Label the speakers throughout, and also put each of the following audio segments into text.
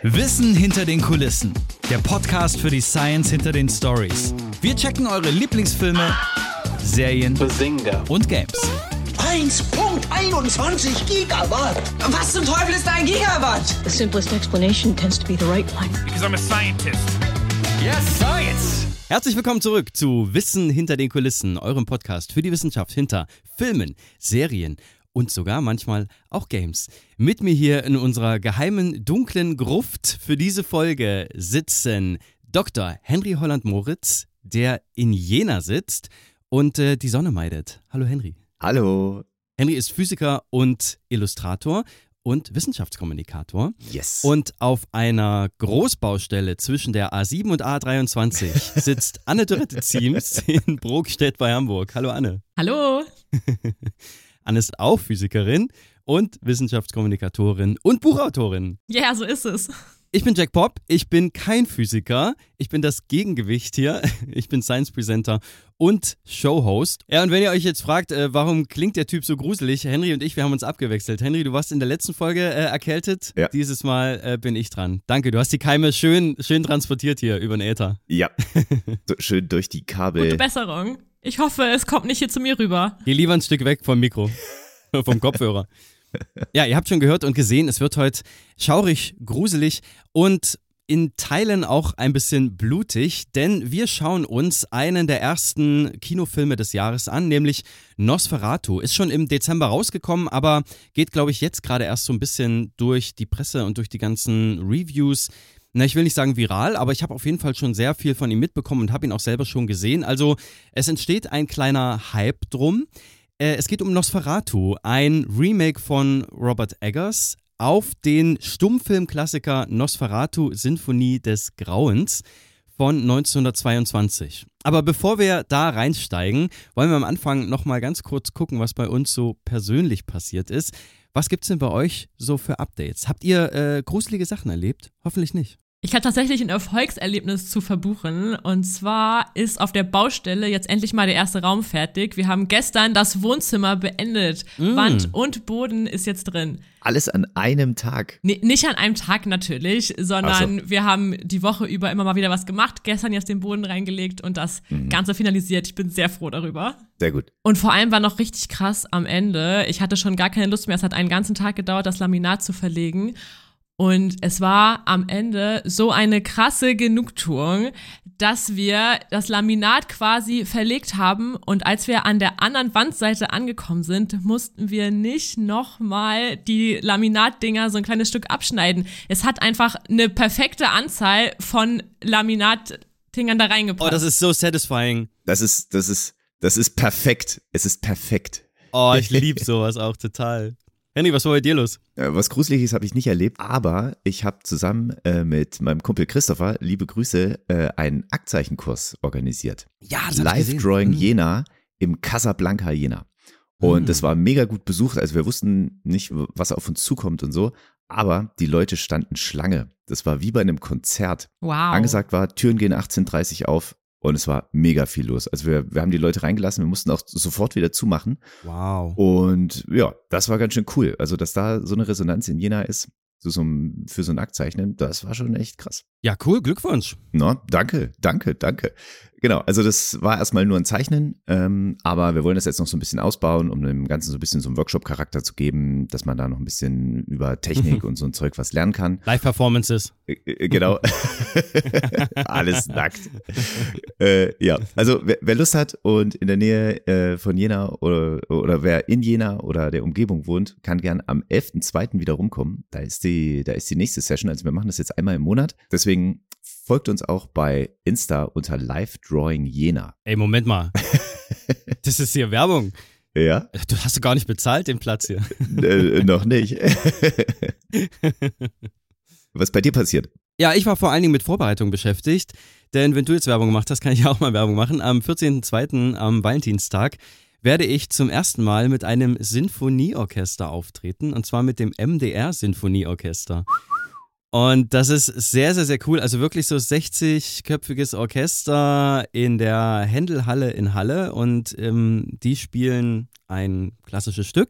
Speaker 1: Wissen hinter den Kulissen. Der Podcast für die Science hinter den Stories. Wir checken eure Lieblingsfilme, Serien und Games.
Speaker 2: 1.21 Gigawatt.
Speaker 3: Was zum Teufel ist ein Gigawatt?
Speaker 4: The simplest explanation tends to be the right one.
Speaker 5: Because I'm a scientist.
Speaker 1: Yes, Science! Herzlich willkommen zurück zu Wissen hinter den Kulissen, eurem Podcast für die Wissenschaft hinter Filmen, Serien und sogar manchmal auch Games. Mit mir hier in unserer geheimen, dunklen Gruft für diese Folge sitzen Dr. Henry Holland-Moritz, der in Jena sitzt und die Sonne meidet. Hallo Henry.
Speaker 6: Hallo.
Speaker 1: Henry ist Physiker und Illustrator und Wissenschaftskommunikator.
Speaker 6: Yes.
Speaker 1: Und auf einer Großbaustelle zwischen der A7 und A23 sitzt Anne Dörrette-Ziems in Brokstedt bei Hamburg. Hallo Anne.
Speaker 7: Hallo.
Speaker 1: Anne ist auch Physikerin und Wissenschaftskommunikatorin und Buchautorin.
Speaker 7: Ja, so ist es.
Speaker 1: Ich bin Jack Pop, ich bin kein Physiker, ich bin das Gegengewicht hier. Ich bin Science Presenter und Showhost. Ja, und wenn ihr euch jetzt fragt, warum klingt der Typ so gruselig, Henry und ich, wir haben uns abgewechselt. Henry, du warst in der letzten Folge erkältet,
Speaker 6: ja.
Speaker 1: Dieses Mal bin ich dran. Danke, du hast die Keime schön transportiert hier über den Äther.
Speaker 6: Ja, so schön durch die Kabel.
Speaker 7: Gute Besserung. Ich hoffe, es kommt nicht hier zu mir rüber.
Speaker 1: Geh lieber ein Stück weg vom Mikro, vom Kopfhörer. Ja, ihr habt schon gehört und gesehen, es wird heute schaurig, gruselig und in Teilen auch ein bisschen blutig, denn wir schauen uns einen der ersten Kinofilme des Jahres an, nämlich Nosferatu. Ist schon im Dezember rausgekommen, aber geht, glaube ich, jetzt gerade erst so ein bisschen durch die Presse und durch die ganzen Reviews. Na, ich will nicht sagen viral, aber ich habe auf jeden Fall schon sehr viel von ihm mitbekommen und habe ihn auch selber schon gesehen. Also es entsteht ein kleiner Hype drum. Es geht um Nosferatu, ein Remake von Robert Eggers auf den Stummfilmklassiker Nosferatu, Sinfonie des Grauens von 1922. Aber bevor wir da reinsteigen, wollen wir am Anfang nochmal ganz kurz gucken, was bei uns so persönlich passiert ist. Was gibt's denn bei euch so für Updates? Habt ihr gruselige Sachen erlebt? Hoffentlich nicht.
Speaker 7: Ich habe tatsächlich ein Erfolgserlebnis zu verbuchen. Und zwar ist auf der Baustelle jetzt endlich mal der erste Raum fertig. Wir haben gestern das Wohnzimmer beendet. Wand und Boden ist jetzt drin.
Speaker 6: Alles an einem Tag?
Speaker 7: Nee, nicht an einem Tag natürlich, sondern wir haben die Woche über immer mal wieder was gemacht. Gestern jetzt den Boden reingelegt und das Ganze finalisiert. Ich bin sehr froh darüber.
Speaker 6: Sehr gut.
Speaker 7: Und vor allem war noch richtig krass am Ende. Ich hatte schon gar keine Lust mehr. Es hat einen ganzen Tag gedauert, das Laminat zu verlegen. Und es war am Ende so eine krasse Genugtuung, dass wir das Laminat quasi verlegt haben. Und als wir an der anderen Wandseite angekommen sind, mussten wir nicht nochmal die Laminatdinger so ein kleines Stück abschneiden. Es hat einfach eine perfekte Anzahl von Laminatdingern da reingepasst.
Speaker 1: Oh, das ist so satisfying.
Speaker 6: Das ist perfekt. Es ist perfekt.
Speaker 1: Oh, ich liebe sowas auch total. Henry, was war bei dir los?
Speaker 6: Was Gruseliges habe ich nicht erlebt, aber ich habe zusammen mit meinem Kumpel Christopher, liebe Grüße, einen Aktzeichenkurs organisiert.
Speaker 1: Ja, das hab ich gesehen.
Speaker 6: Live Drawing Jena im Casablanca Jena. Und das war mega gut besucht, also wir wussten nicht, was auf uns zukommt und so, aber die Leute standen Schlange. Das war wie bei einem Konzert.
Speaker 7: Wow.
Speaker 6: Angesagt war, Türen gehen 18:30 auf. Und es war mega viel los. Also wir haben die Leute reingelassen, wir mussten auch sofort wieder zumachen.
Speaker 1: Wow.
Speaker 6: Und ja, das war ganz schön cool. Also dass da so eine Resonanz in Jena ist, für so ein Aktzeichnen, das war schon echt krass.
Speaker 1: Ja, cool, Glückwunsch.
Speaker 6: Na, danke. Genau, also das war erstmal nur ein Zeichnen, aber wir wollen das jetzt noch so ein bisschen ausbauen, um dem Ganzen so ein bisschen so einen Workshop-Charakter zu geben, dass man da noch ein bisschen über Technik und so ein Zeug was lernen kann.
Speaker 1: Live-Performances.
Speaker 6: Genau. Alles nackt. Ja, also wer Lust hat und in der Nähe von Jena oder wer in Jena oder der Umgebung wohnt, kann gern am 11.2. wieder rumkommen. Da ist die nächste Session, also wir machen das jetzt einmal im Monat. Deswegen folgt uns auch bei Insta unter Live Drawing Jena.
Speaker 1: Ey, Moment mal. Das ist hier Werbung.
Speaker 6: Ja?
Speaker 1: Du hast gar nicht bezahlt, den Platz hier.
Speaker 6: Noch nicht. Was bei dir passiert?
Speaker 1: Ja, ich war vor allen Dingen mit Vorbereitung beschäftigt, denn wenn du jetzt Werbung gemacht hast, kann ich auch mal Werbung machen. Am 14.02. am Valentinstag werde ich zum ersten Mal mit einem Sinfonieorchester auftreten, und zwar mit dem MDR Sinfonieorchester. Und das ist sehr, sehr, sehr cool. Also wirklich so 60-köpfiges Orchester in der Händelhalle in Halle und die spielen ein klassisches Stück.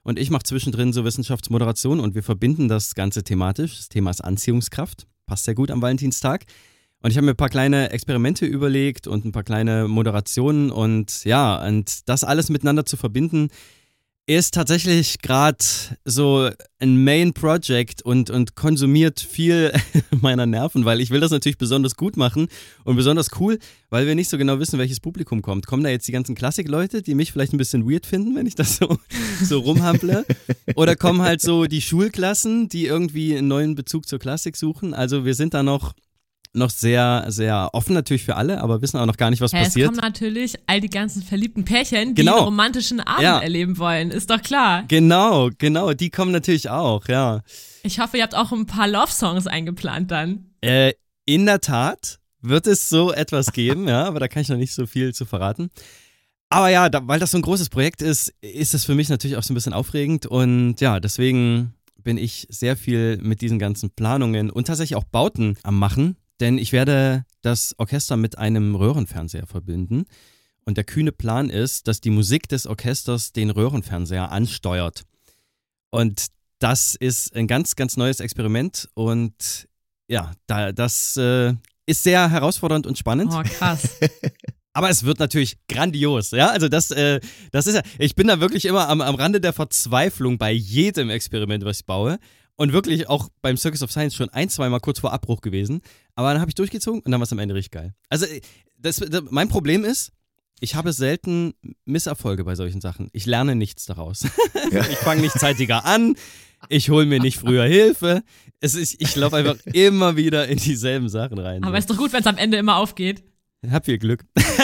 Speaker 1: und ich mache zwischendrin so Wissenschaftsmoderation und wir verbinden das Ganze thematisch. Das Thema ist Anziehungskraft, passt sehr gut am Valentinstag. Und ich habe mir ein paar kleine Experimente überlegt und ein paar kleine Moderationen und das alles miteinander zu verbinden, ist tatsächlich gerade so ein Main Project und konsumiert viel meiner Nerven, weil ich will das natürlich besonders gut machen und besonders cool, weil wir nicht so genau wissen, welches Publikum kommt. Kommen da jetzt die ganzen Klassikleute, die mich vielleicht ein bisschen weird finden, wenn ich das so rumhample? Oder kommen halt so die Schulklassen, die irgendwie einen neuen Bezug zur Klassik suchen? Also wir sind da noch sehr, sehr offen natürlich für alle, aber wissen auch noch gar nicht, was passiert.
Speaker 7: Es kommen natürlich all die ganzen verliebten Pärchen, die
Speaker 1: Genau.
Speaker 7: einen romantischen Abend erleben wollen, ist doch klar.
Speaker 1: Genau, die kommen natürlich auch, ja.
Speaker 7: Ich hoffe, ihr habt auch ein paar Love-Songs eingeplant dann.
Speaker 1: In der Tat wird es so etwas geben, ja, aber da kann ich noch nicht so viel zu verraten. Aber ja, weil das so ein großes Projekt ist es für mich natürlich auch so ein bisschen aufregend und ja, deswegen bin ich sehr viel mit diesen ganzen Planungen und tatsächlich auch Bauten am Machen. Denn ich werde das Orchester mit einem Röhrenfernseher verbinden. Und der kühne Plan ist, dass die Musik des Orchesters den Röhrenfernseher ansteuert. Und das ist ein ganz, ganz neues Experiment. Und ja, das ist sehr herausfordernd und spannend.
Speaker 7: Oh, krass.
Speaker 1: Aber es wird natürlich grandios, ja, also das ist ja, ich bin da wirklich immer am Rande der Verzweiflung bei jedem Experiment, was ich baue. Und wirklich auch beim Circus of Science schon 1-2 Mal kurz vor Abbruch gewesen. Aber dann habe ich durchgezogen und dann war es am Ende richtig geil. Also mein Problem ist, ich habe selten Misserfolge bei solchen Sachen. Ich lerne nichts daraus.
Speaker 6: Ja.
Speaker 1: Ich fange nicht zeitiger an, ich hole mir nicht früher Hilfe. Ich laufe einfach immer wieder in dieselben Sachen rein.
Speaker 7: Aber ist doch gut, wenn es am Ende immer aufgeht.
Speaker 1: Hab viel Glück.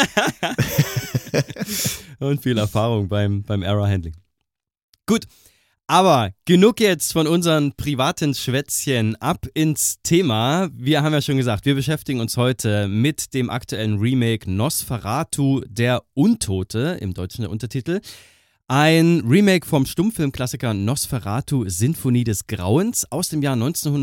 Speaker 1: Und viel Erfahrung beim Error-Handling. Gut. Aber genug jetzt von unseren privaten Schwätzchen, ab ins Thema. Wir haben ja schon gesagt, wir beschäftigen uns heute mit dem aktuellen Remake Nosferatu, der Untote, im Deutschen der Untertitel. Ein Remake vom Stummfilmklassiker Nosferatu, Sinfonie des Grauens aus dem Jahr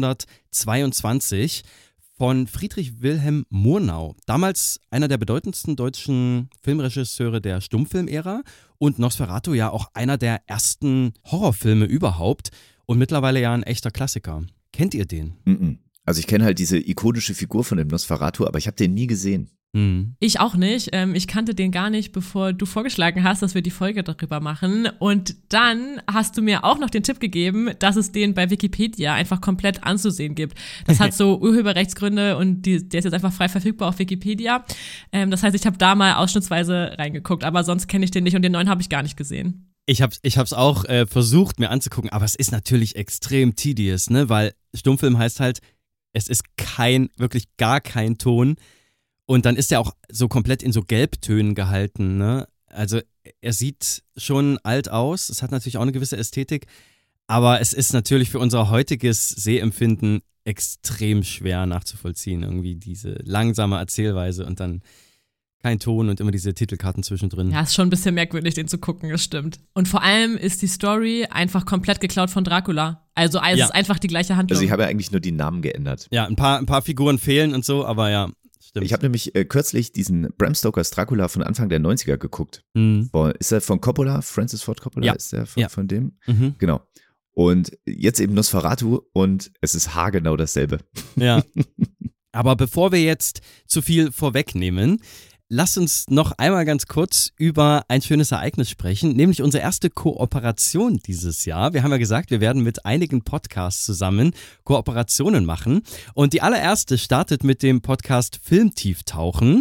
Speaker 1: 1922 von Friedrich Wilhelm Murnau. Damals einer der bedeutendsten deutschen Filmregisseure der Stummfilmära und Nosferatu ja auch einer der ersten Horrorfilme überhaupt und mittlerweile ja ein echter Klassiker. Kennt ihr den?
Speaker 6: Also ich kenne halt diese ikonische Figur von dem Nosferatu, aber ich habe den nie gesehen.
Speaker 7: Ich auch nicht. Ich kannte den gar nicht, bevor du vorgeschlagen hast, dass wir die Folge darüber machen. Und dann hast du mir auch noch den Tipp gegeben, dass es den bei Wikipedia einfach komplett anzusehen gibt. Das hat so Urheberrechtsgründe und der ist jetzt einfach frei verfügbar auf Wikipedia. Das heißt, ich habe da mal ausschnittsweise reingeguckt, aber sonst kenne ich den nicht und den neuen habe ich gar nicht gesehen.
Speaker 1: Ich hab's auch versucht mir anzugucken, aber es ist natürlich extrem tedious, ne? Weil Stummfilm heißt halt, es ist wirklich gar kein Ton. Und dann ist er auch so komplett in so Gelbtönen gehalten, ne? Also er sieht schon alt aus, es hat natürlich auch eine gewisse Ästhetik, aber es ist natürlich für unser heutiges Sehempfinden extrem schwer nachzuvollziehen, irgendwie diese langsame Erzählweise und dann kein Ton und immer diese Titelkarten zwischendrin.
Speaker 7: Ja, ist schon ein bisschen merkwürdig, den zu gucken, das stimmt. Und vor allem ist die Story einfach komplett geklaut von Dracula. Also es ist einfach die gleiche Handlung.
Speaker 6: Also ich habe ja eigentlich nur die Namen geändert.
Speaker 1: Ja, ein paar Figuren fehlen und so, aber ja. Stimmt.
Speaker 6: Ich habe nämlich kürzlich diesen Bram Stokers Dracula von Anfang der 90er geguckt. Ist er von Coppola? Francis Ford Coppola?
Speaker 1: Ja.
Speaker 6: Ist der von dem?
Speaker 1: Mhm.
Speaker 6: Genau. Und jetzt eben Nosferatu und es ist haargenau dasselbe.
Speaker 1: Ja. Aber bevor wir jetzt zu viel vorwegnehmen, lasst uns noch einmal ganz kurz über ein schönes Ereignis sprechen, nämlich unsere erste Kooperation dieses Jahr. Wir haben ja gesagt, wir werden mit einigen Podcasts zusammen Kooperationen machen. Und die allererste startet mit dem Podcast Filmtieftauchen.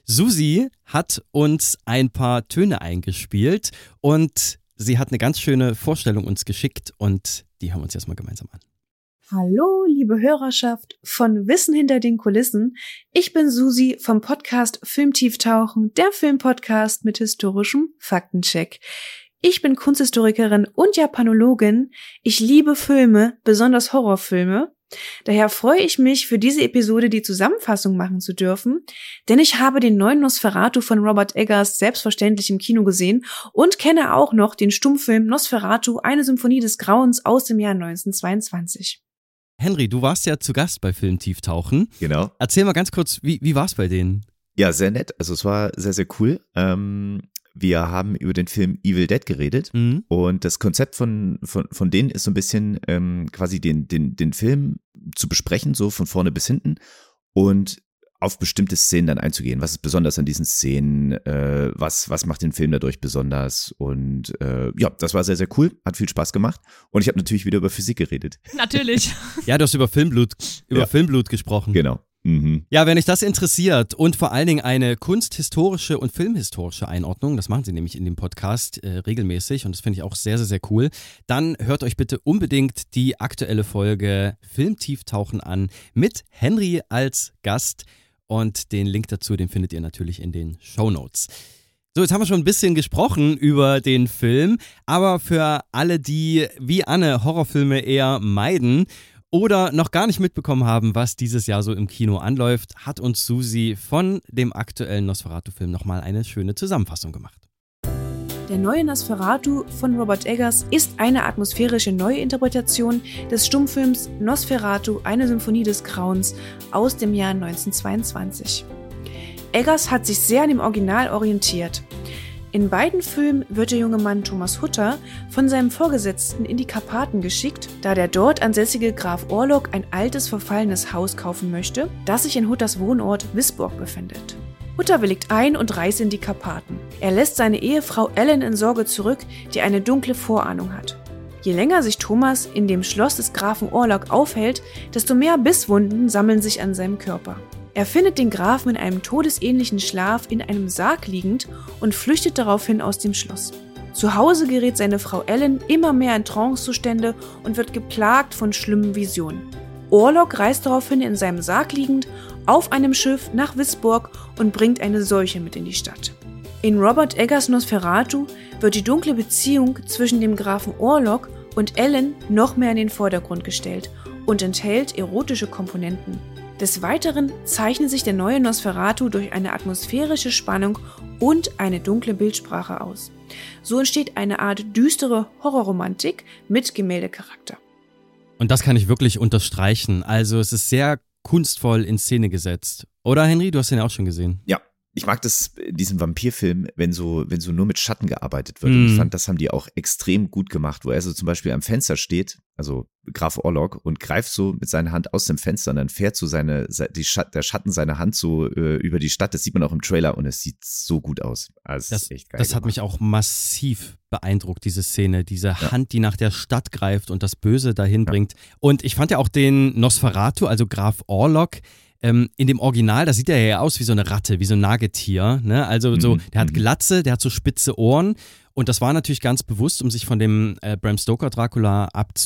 Speaker 1: Susi hat uns ein paar Töne eingespielt und sie hat eine ganz schöne Vorstellung uns geschickt und die hören wir uns jetzt mal gemeinsam an.
Speaker 2: Hallo, liebe Hörerschaft von Wissen hinter den Kulissen. Ich bin Susi vom Podcast Filmtieftauchen, der Filmpodcast mit historischem Faktencheck. Ich bin Kunsthistorikerin und Japanologin. Ich liebe Filme, besonders Horrorfilme. Daher freue ich mich, für diese Episode die Zusammenfassung machen zu dürfen, denn ich habe den neuen Nosferatu von Robert Eggers selbstverständlich im Kino gesehen und kenne auch noch den Stummfilm Nosferatu, eine Symphonie des Grauens aus dem Jahr 1922.
Speaker 1: Henry, du warst ja zu Gast bei Filmtieftauchen.
Speaker 6: Genau.
Speaker 1: Erzähl mal ganz kurz, wie war es bei denen?
Speaker 6: Ja, sehr nett. Also es war sehr, sehr cool. Wir haben über den Film Evil Dead geredet und das Konzept von denen ist so ein bisschen quasi den Film zu besprechen, so von vorne bis hinten und auf bestimmte Szenen dann einzugehen. Was ist besonders an diesen Szenen? Was macht den Film dadurch besonders? Und ja, das war sehr, sehr cool. Hat viel Spaß gemacht. Und ich habe natürlich wieder über Physik geredet.
Speaker 7: Natürlich.
Speaker 1: Ja, du hast über Filmblut gesprochen.
Speaker 6: Genau. Mhm.
Speaker 1: Ja, wenn euch das interessiert und vor allen Dingen eine kunsthistorische und filmhistorische Einordnung, das machen sie nämlich in dem Podcast regelmäßig und das finde ich auch sehr, sehr, sehr cool, dann hört euch bitte unbedingt die aktuelle Folge Filmtieftauchen an mit Henry als Gast und den Link dazu, den findet ihr natürlich in den Shownotes. So, jetzt haben wir schon ein bisschen gesprochen über den Film, aber für alle, die wie Anne Horrorfilme eher meiden oder noch gar nicht mitbekommen haben, was dieses Jahr so im Kino anläuft, hat uns Susi von dem aktuellen Nosferatu-Film nochmal eine schöne Zusammenfassung gemacht.
Speaker 2: Der neue Nosferatu von Robert Eggers ist eine atmosphärische Neuinterpretation des Stummfilms Nosferatu, eine Symphonie des Grauens aus dem Jahr 1922. Eggers hat sich sehr an dem Original orientiert. In beiden Filmen wird der junge Mann Thomas Hutter von seinem Vorgesetzten in die Karpaten geschickt, da der dort ansässige Graf Orlok ein altes, verfallenes Haus kaufen möchte, das sich in Hutters Wohnort Wisborg befindet. Hutter willigt ein und reist in die Karpaten. Er lässt seine Ehefrau Ellen in Sorge zurück, die eine dunkle Vorahnung hat. Je länger sich Thomas in dem Schloss des Grafen Orlok aufhält, desto mehr Bisswunden sammeln sich an seinem Körper. Er findet den Grafen in einem todesähnlichen Schlaf in einem Sarg liegend und flüchtet daraufhin aus dem Schloss. Zu Hause gerät seine Frau Ellen immer mehr in Trancezustände und wird geplagt von schlimmen Visionen. Orlok reist daraufhin in seinem Sarg liegend auf einem Schiff nach Wisborg und bringt eine Seuche mit in die Stadt. In Robert Eggers Nosferatu wird die dunkle Beziehung zwischen dem Grafen Orlok und Ellen noch mehr in den Vordergrund gestellt und enthält erotische Komponenten. Des Weiteren zeichnet sich der neue Nosferatu durch eine atmosphärische Spannung und eine dunkle Bildsprache aus. So entsteht eine Art düstere Horrorromantik mit Gemäldecharakter.
Speaker 1: Und das kann ich wirklich unterstreichen. Also es ist sehr kunstvoll in Szene gesetzt. Oder Henry, du hast den ja auch schon gesehen.
Speaker 6: Ja. Ich mag das in diesem Vampirfilm, wenn so nur mit Schatten gearbeitet wird. Und ich fand, das haben die auch extrem gut gemacht, wo er so zum Beispiel am Fenster steht, also Graf Orlok, und greift so mit seiner Hand aus dem Fenster und dann fährt so der Schatten seiner Hand so über die Stadt. Das sieht man auch im Trailer und es sieht so gut aus. Also das ist echt geil.
Speaker 1: Das hat mich auch massiv beeindruckt, diese Szene, diese Hand, die nach der Stadt greift und das Böse dahin bringt. Und ich fand ja auch den Nosferatu, also Graf Orlok, in dem Original, da sieht er ja aus wie so eine Ratte, wie so ein Nagetier, ne? Also so, der hat Glatze, der hat so spitze Ohren und das war natürlich ganz bewusst, um sich von dem Bram Stoker Dracula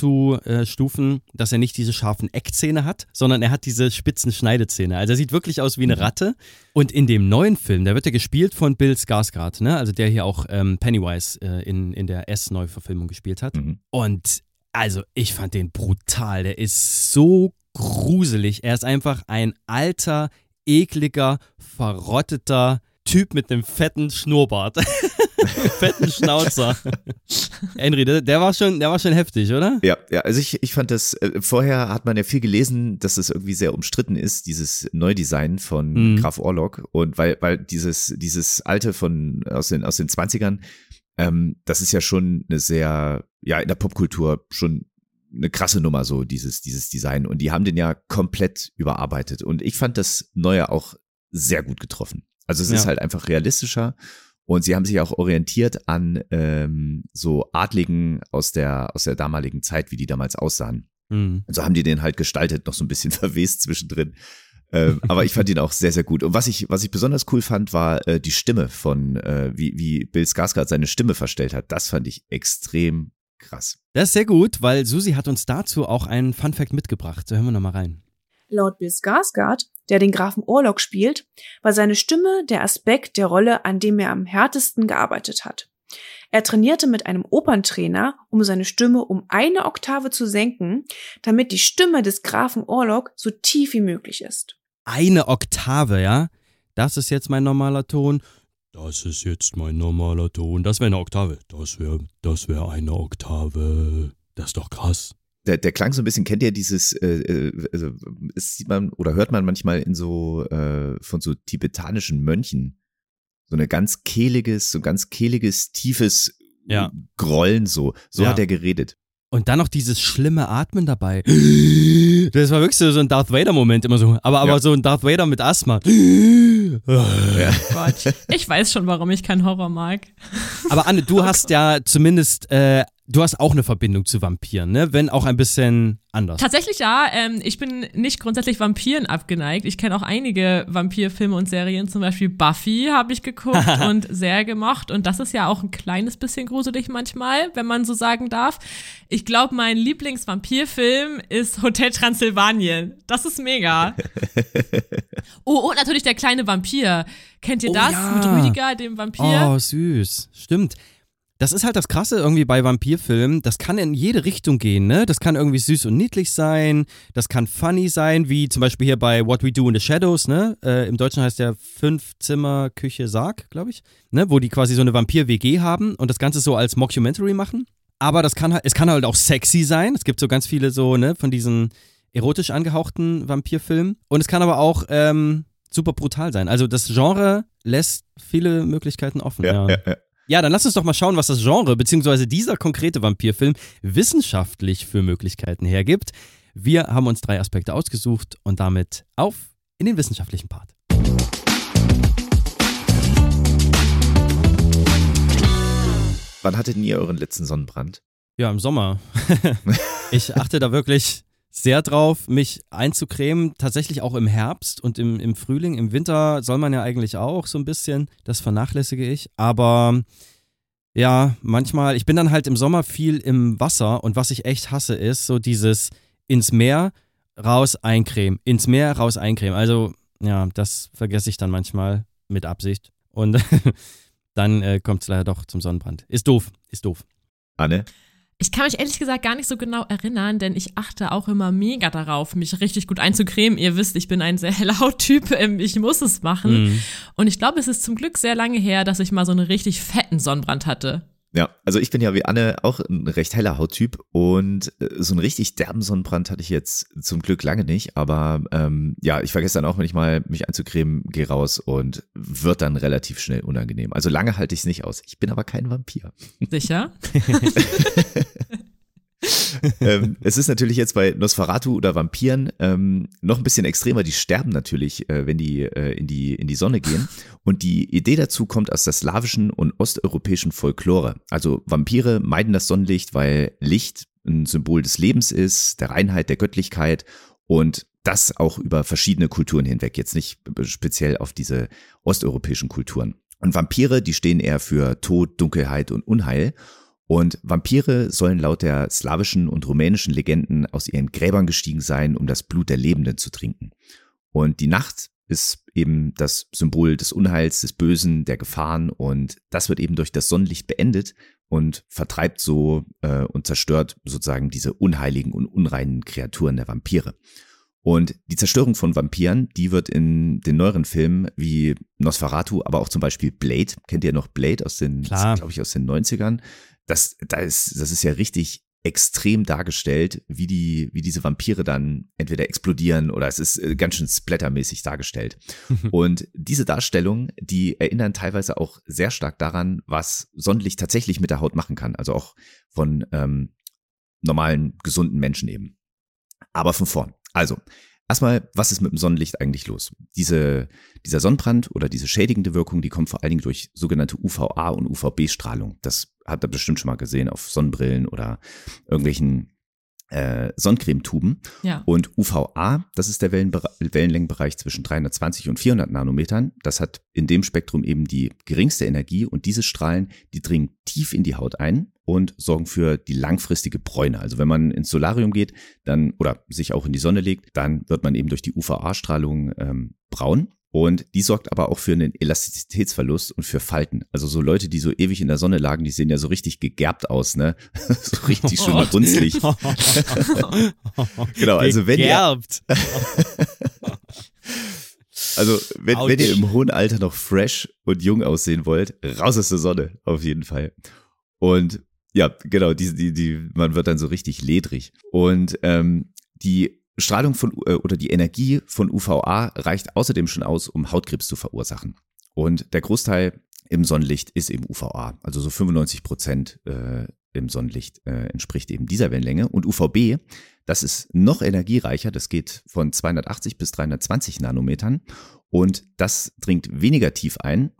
Speaker 1: abzustufen, dass er nicht diese scharfen Eckzähne hat, sondern er hat diese spitzen Schneidezähne. Also er sieht wirklich aus wie eine Ratte. Und in dem neuen Film, da wird er gespielt von Bill Skarsgård, ne? Also der hier auch Pennywise in der S-Neuverfilmung gespielt hat. Und also ich fand den brutal, der ist so gruselig. Er ist einfach ein alter, ekliger, verrotteter Typ mit einem fetten Schnurrbart. Fetten Schnauzer. Henry, der war schon heftig, oder?
Speaker 6: Ja, also ich fand das, vorher hat man ja viel gelesen, dass es irgendwie sehr umstritten ist, dieses Neudesign von Graf Orlok. Und weil dieses alte aus den 20ern, das ist ja schon eine sehr, ja, in der Popkultur schon eine krasse Nummer, so dieses Design. Und die haben den ja komplett überarbeitet. Und ich fand das Neue auch sehr gut getroffen. Also es ist halt einfach realistischer. Und sie haben sich auch orientiert an so Adligen aus der damaligen Zeit, wie die damals aussahen. Und so haben die den halt gestaltet, noch so ein bisschen verwest zwischendrin. Aber ich fand ihn auch sehr, sehr gut. Und was ich besonders cool fand, war die Stimme von, wie Bill Skarsgård seine Stimme verstellt hat. Das fand ich extrem krass.
Speaker 1: Das ist sehr gut, weil Susi hat uns dazu auch einen Funfact mitgebracht. Da hören wir nochmal rein.
Speaker 2: Laut Bill Skarsgård, der den Grafen Orlok spielt, war seine Stimme der Aspekt der Rolle, an dem er am härtesten gearbeitet hat. Er trainierte mit einem Operntrainer, um seine Stimme um 1 Oktave zu senken, damit die Stimme des Grafen Orlok so tief wie möglich ist.
Speaker 1: 1 Oktave, ja? Das ist jetzt mein normaler Ton. Das ist jetzt mein normaler Ton. Das wäre eine Oktave. Das wäre eine Oktave. Das ist doch krass.
Speaker 6: Der klang so ein bisschen, kennt ihr dieses, sieht man oder hört man manchmal in so, von so tibetanischen Mönchen, ein ganz kehliges, tiefes Grollen so. So hat er geredet.
Speaker 1: Und dann noch dieses schlimme Atmen dabei. Das war wirklich so ein Darth Vader-Moment immer so. Aber so ein Darth Vader mit Asthma.
Speaker 7: Gott, ich weiß schon, warum ich keinen Horror mag.
Speaker 1: Aber Anne, du hast ja zumindest, du hast auch eine Verbindung zu Vampiren, ne? Wenn auch ein bisschen anders.
Speaker 7: Tatsächlich ja, ich bin nicht grundsätzlich Vampiren abgeneigt. Ich kenne auch einige Vampirfilme und Serien, zum Beispiel Buffy habe ich geguckt und sehr gemocht. Und das ist ja auch ein kleines bisschen gruselig manchmal, wenn man so sagen darf. Ich glaube, mein Lieblingsvampirfilm ist Hotel Transsilvanien. Das ist mega. Und natürlich der kleine Vampir. Kennt ihr das?
Speaker 1: Ja.
Speaker 7: Mit Rüdiger, dem Vampir?
Speaker 1: Oh, süß. Stimmt. Das ist halt das Krasse irgendwie bei Vampirfilmen, das kann in jede Richtung gehen, ne? Das kann irgendwie süß und niedlich sein, das kann funny sein, wie zum Beispiel hier bei What We Do in the Shadows, ne? Im Deutschen heißt der 5-Zimmer-Küche-Sarg, glaube ich, ne? Wo die quasi so eine Vampir-WG haben und das Ganze so als Mockumentary machen. Aber es kann halt auch sexy sein, es gibt so ganz viele so, ne, von diesen erotisch angehauchten Vampirfilmen. Und es kann aber auch super brutal sein. Also das Genre lässt viele Möglichkeiten offen. Ja. Ja, dann lass uns doch mal schauen, was das Genre bzw. dieser konkrete Vampirfilm wissenschaftlich für Möglichkeiten hergibt. Wir haben uns 3 Aspekte ausgesucht und damit auf in den wissenschaftlichen Part.
Speaker 6: Wann hattet ihr euren letzten Sonnenbrand?
Speaker 1: Ja, im Sommer. Ich achte da wirklich sehr drauf, mich einzucremen, tatsächlich auch im Herbst und im Frühling. Im Winter soll man ja eigentlich auch so ein bisschen, das vernachlässige ich, aber ja, manchmal, ich bin dann halt im Sommer viel im Wasser und was ich echt hasse ist so dieses ins Meer, raus eincremen, ins Meer, raus eincremen. Also ja, das vergesse ich dann manchmal mit Absicht und dann kommt es leider doch zum Sonnenbrand. Ist doof.
Speaker 6: Anne?
Speaker 7: Ich kann mich ehrlich gesagt gar nicht so genau erinnern, denn ich achte auch immer mega darauf, mich richtig gut einzucremen. Ihr wisst, ich bin ein sehr heller Hauttyp, ich muss es machen. Und ich glaube, es ist zum Glück sehr lange her, dass ich mal so einen richtig fetten Sonnenbrand hatte.
Speaker 6: Ja, also ich bin ja wie Anne auch ein recht heller Hauttyp und so einen richtig derben Sonnenbrand hatte ich jetzt zum Glück lange nicht, aber ja, ich vergesse dann auch, wenn ich mal mich einzucremen, gehe raus und wird dann relativ schnell unangenehm. Also lange halte ich es nicht aus. Ich bin aber kein Vampir.
Speaker 7: Sicher?
Speaker 6: Es ist natürlich jetzt bei Nosferatu oder Vampiren noch ein bisschen extremer. Die sterben natürlich, wenn die in die Sonne gehen. Und die Idee dazu kommt aus der slawischen und osteuropäischen Folklore. Also Vampire meiden das Sonnenlicht, weil Licht ein Symbol des Lebens ist, der Reinheit, der Göttlichkeit und das auch über verschiedene Kulturen hinweg. Jetzt nicht speziell auf diese osteuropäischen Kulturen. Und Vampire, die stehen eher für Tod, Dunkelheit und Unheil. Und Vampire sollen laut der slawischen und rumänischen Legenden aus ihren Gräbern gestiegen sein, um das Blut der Lebenden zu trinken. Und die Nacht ist eben das Symbol des Unheils, des Bösen, der Gefahren und das wird eben durch das Sonnenlicht beendet und vertreibt so und zerstört sozusagen diese unheiligen und unreinen Kreaturen der Vampire. Und die Zerstörung von Vampiren, die wird in den neueren Filmen wie Nosferatu, aber auch zum Beispiel Blade, kennt ihr noch Blade aus den 90ern? Das ist ja richtig extrem dargestellt, wie diese Vampire dann entweder explodieren oder es ist ganz schön splattermäßig dargestellt. Und diese Darstellungen, die erinnern teilweise auch sehr stark daran, was Sonnenlicht tatsächlich mit der Haut machen kann. Also auch von normalen, gesunden Menschen eben. Aber von vorn. Also, erstmal, was ist mit dem Sonnenlicht eigentlich los? Dieser Sonnenbrand oder diese schädigende Wirkung, die kommt vor allen Dingen durch sogenannte UVA- und UVB-Strahlung. Das habt ihr bestimmt schon mal gesehen auf Sonnenbrillen oder irgendwelchen Sonnencremetuben.
Speaker 7: Ja.
Speaker 6: Und UVA, das ist der Wellenlängenbereich zwischen 320 und 400 Nanometern. Das hat in dem Spektrum eben die geringste Energie und diese Strahlen, die dringen tief in die Haut ein und sorgen für die langfristige Bräune. Also wenn man ins Solarium geht, dann oder sich auch in die Sonne legt, dann wird man eben durch die UVA-Strahlung braun. Und die sorgt aber auch für einen Elastizitätsverlust und für Falten. Also so Leute, die so ewig in der Sonne lagen, die sehen ja so richtig gegerbt aus, ne? So richtig schön runzlig. Genau, also wenn ihr wenn ihr im hohen Alter noch fresh und jung aussehen wollt, raus aus der Sonne, auf jeden Fall. Und ja, genau, man wird dann so richtig ledrig. Und die Strahlung oder die Energie von UVA reicht außerdem schon aus, um Hautkrebs zu verursachen. Und der Großteil im Sonnenlicht ist eben UVA, also so 95% im Sonnenlicht entspricht eben dieser Wellenlänge. Und UVB, das ist noch energiereicher, das geht von 280 bis 320 Nanometern und das dringt weniger tief ein,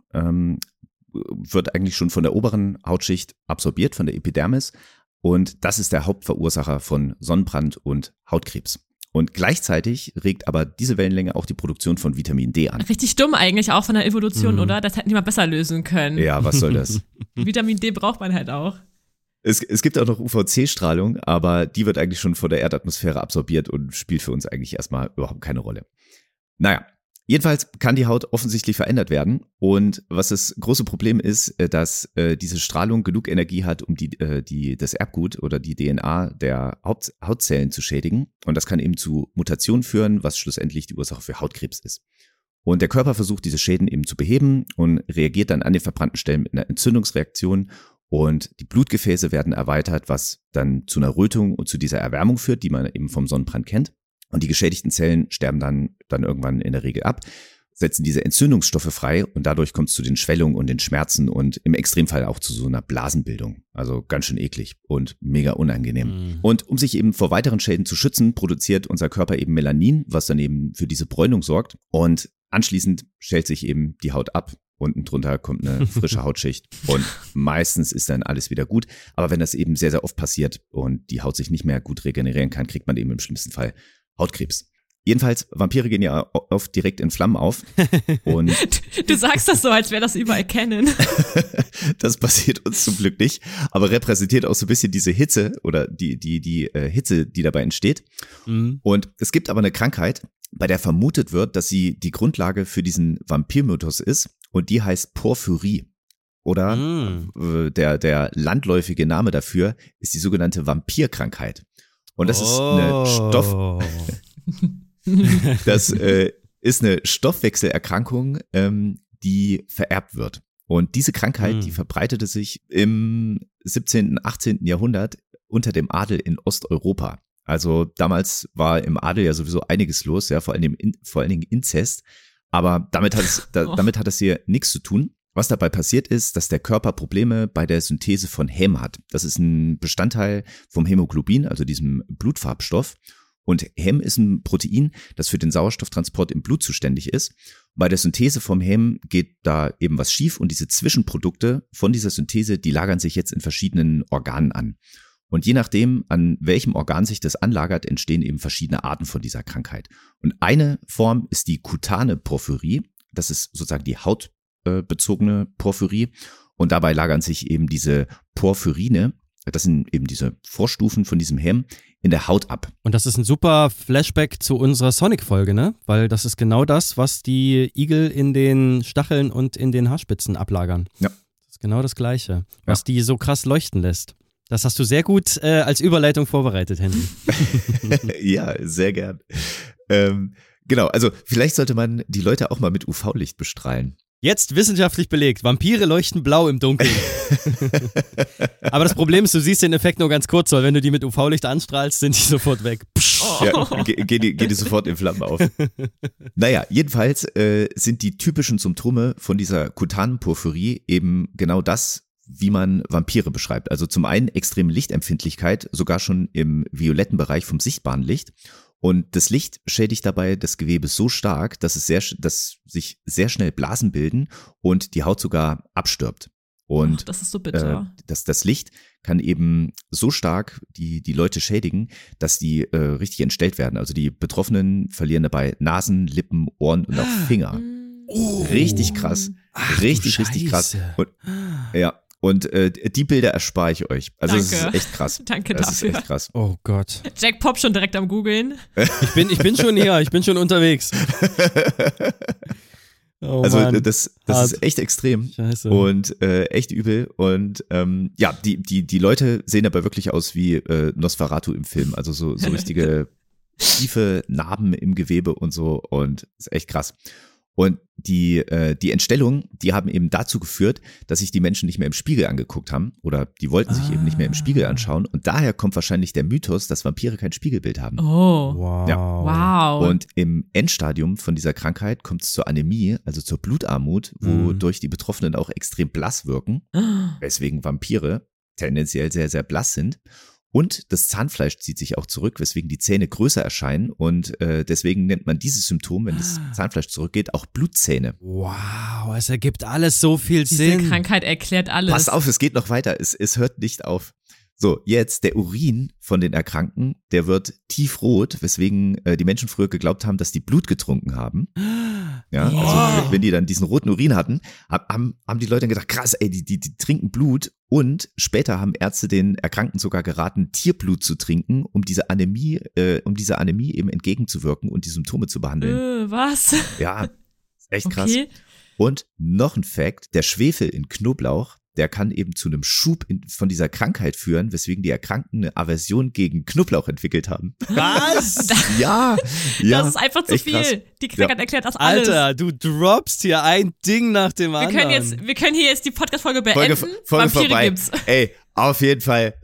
Speaker 6: wird eigentlich schon von der oberen Hautschicht absorbiert, von der Epidermis, und das ist der Hauptverursacher von Sonnenbrand und Hautkrebs. Und gleichzeitig regt aber diese Wellenlänge auch die Produktion von Vitamin D an.
Speaker 7: Richtig dumm eigentlich auch von der Evolution, oder? Das hätten die mal besser lösen können.
Speaker 6: Ja, was soll das?
Speaker 7: Vitamin D braucht man halt auch.
Speaker 6: Es gibt auch noch UVC-Strahlung, aber die wird eigentlich schon von der Erdatmosphäre absorbiert und spielt für uns eigentlich erstmal überhaupt keine Rolle. Naja, jedenfalls kann die Haut offensichtlich verändert werden. Und was das große Problem ist, dass diese Strahlung genug Energie hat, um das Erbgut oder die DNA der Hautzellen zu schädigen. Und das kann eben zu Mutationen führen, was schlussendlich die Ursache für Hautkrebs ist. Und der Körper versucht, diese Schäden eben zu beheben und reagiert dann an den verbrannten Stellen mit einer Entzündungsreaktion. Und die Blutgefäße werden erweitert, was dann zu einer Rötung und zu dieser Erwärmung führt, die man eben vom Sonnenbrand kennt. Und die geschädigten Zellen sterben dann irgendwann in der Regel ab, setzen diese Entzündungsstoffe frei und dadurch kommt es zu den Schwellungen und den Schmerzen und im Extremfall auch zu so einer Blasenbildung. Also ganz schön eklig und mega unangenehm. Und um sich eben vor weiteren Schäden zu schützen, produziert unser Körper eben Melanin, was dann eben für diese Bräunung sorgt. Und anschließend schält sich eben die Haut ab. Unten drunter kommt eine frische Hautschicht und meistens ist dann alles wieder gut. Aber wenn das eben sehr, sehr oft passiert und die Haut sich nicht mehr gut regenerieren kann, kriegt man eben im schlimmsten Fall Hautkrebs. Jedenfalls, Vampire gehen ja oft direkt in Flammen auf. Und
Speaker 7: du sagst das so, als wäre das überall kennen.
Speaker 6: Das passiert uns zum Glück nicht, aber repräsentiert auch so ein bisschen diese Hitze oder die Hitze, die dabei entsteht. Mhm. Und es gibt aber eine Krankheit, bei der vermutet wird, dass sie die Grundlage für diesen Vampirmythos ist. Und die heißt Porphyrie. Oder der landläufige Name dafür ist die sogenannte Vampirkrankheit. Und das ist eine Stoffwechselerkrankung, die vererbt wird. Und diese Krankheit, die verbreitete sich im 17., 18. Jahrhundert unter dem Adel in Osteuropa. Also damals war im Adel ja sowieso einiges los, ja, vor allen Dingen Inzest. Aber damit hat es hier nichts zu tun. Was dabei passiert ist, dass der Körper Probleme bei der Synthese von Häm hat. Das ist ein Bestandteil vom Hämoglobin, also diesem Blutfarbstoff. Und Häm ist ein Protein, das für den Sauerstofftransport im Blut zuständig ist. Bei der Synthese vom Häm geht da eben was schief und diese Zwischenprodukte von dieser Synthese, die lagern sich jetzt in verschiedenen Organen an. Und je nachdem, an welchem Organ sich das anlagert, entstehen eben verschiedene Arten von dieser Krankheit. Und eine Form ist die kutane Porphyrie. Das ist sozusagen die hautbezogene Porphyrie. Und dabei lagern sich eben diese Porphyrine, das sind eben diese Vorstufen von diesem Häm, in der Haut ab.
Speaker 1: Und das ist ein super Flashback zu unserer Sonic-Folge, ne? Weil das ist genau das, was die Igel in den Stacheln und in den Haarspitzen ablagern.
Speaker 6: Ja.
Speaker 1: Das ist genau das Gleiche, was die so krass leuchten lässt. Das hast du sehr gut als Überleitung vorbereitet, Henry.
Speaker 6: Ja, sehr gern. Genau, also vielleicht sollte man die Leute auch mal mit UV-Licht bestrahlen.
Speaker 1: Jetzt wissenschaftlich belegt, Vampire leuchten blau im Dunkeln. Aber das Problem ist, du siehst den Effekt nur ganz kurz, weil wenn du die mit UV-Licht anstrahlst, sind die sofort weg.
Speaker 6: Ja, geht die sofort in Flammen auf. Naja, jedenfalls sind die typischen Symptome von dieser kutanen Porphyrie eben genau das, wie man Vampire beschreibt. Also zum einen extreme Lichtempfindlichkeit, sogar schon im violetten Bereich vom sichtbaren Licht. Und das Licht schädigt dabei das Gewebe so stark, dass sich sehr schnell Blasen bilden und die Haut sogar abstirbt. Und
Speaker 7: das ist so bitter.
Speaker 6: Das Licht kann eben so stark die Leute schädigen, dass die richtig entstellt werden. Also die Betroffenen verlieren dabei Nasen, Lippen, Ohren und auch Finger. Richtig krass. Richtig krass. Und die Bilder erspare ich euch. Also
Speaker 7: Danke.
Speaker 6: Das ist echt krass.
Speaker 7: Danke
Speaker 6: das
Speaker 7: dafür.
Speaker 6: ist echt krass.
Speaker 1: Oh Gott.
Speaker 7: Jack Pop schon direkt am Googeln.
Speaker 1: Ich bin schon hier, ich bin schon unterwegs. Oh,
Speaker 6: also
Speaker 1: Mann.
Speaker 6: das ist echt extrem.
Speaker 1: Scheiße.
Speaker 6: Und echt übel. Und die Leute sehen aber wirklich aus wie Nosferatu im Film. Also so richtige tiefe Narben im Gewebe und so. Und ist echt krass. Und die Entstellungen, die haben eben dazu geführt, dass sich die Menschen nicht mehr im Spiegel angeguckt haben oder die wollten sich eben nicht mehr im Spiegel anschauen. Und daher kommt wahrscheinlich der Mythos, dass Vampire kein Spiegelbild haben.
Speaker 7: Oh,
Speaker 1: Wow.
Speaker 6: Ja.
Speaker 7: wow.
Speaker 6: Und im Endstadium von dieser Krankheit kommt es zur Anämie, also zur Blutarmut, wodurch die Betroffenen auch extrem blass wirken, weswegen Vampire tendenziell sehr, sehr blass sind. Und das Zahnfleisch zieht sich auch zurück, weswegen die Zähne größer erscheinen. Und deswegen nennt man dieses Symptom, wenn das Zahnfleisch zurückgeht, auch Blutzähne.
Speaker 1: Wow, es ergibt alles so viel
Speaker 7: Diese
Speaker 1: Sinn.
Speaker 7: Krankheit erklärt alles.
Speaker 6: Pass auf, es geht noch weiter. Es hört nicht auf. So, jetzt der Urin von den Erkrankten, der wird tiefrot, weswegen die Menschen früher geglaubt haben, dass die Blut getrunken haben. Ja, also wenn die dann diesen roten Urin hatten, haben die Leute dann gedacht, krass, ey, die trinken Blut. Und später haben Ärzte den Erkrankten sogar geraten, Tierblut zu trinken, um dieser Anämie eben entgegenzuwirken und die Symptome zu behandeln.
Speaker 7: Was?
Speaker 6: Ja, echt krass.
Speaker 7: Okay.
Speaker 6: Und noch ein Fact, der Schwefel in Knoblauch, der kann eben zu einem Schub von dieser Krankheit führen, weswegen die Erkrankten eine Aversion gegen Knoblauch entwickelt haben.
Speaker 1: Was?
Speaker 6: Ja,
Speaker 7: Das ist einfach zu
Speaker 6: echt
Speaker 7: viel.
Speaker 6: krass.
Speaker 7: Die Krankheit erklärt das alles.
Speaker 1: Alter, du droppst hier ein Ding nach dem
Speaker 7: wir
Speaker 1: anderen.
Speaker 7: können hier jetzt die Podcast-Folge beenden.
Speaker 6: Folge
Speaker 7: Vampire
Speaker 6: vorbei.
Speaker 7: gibt's.
Speaker 6: Ey, auf jeden Fall.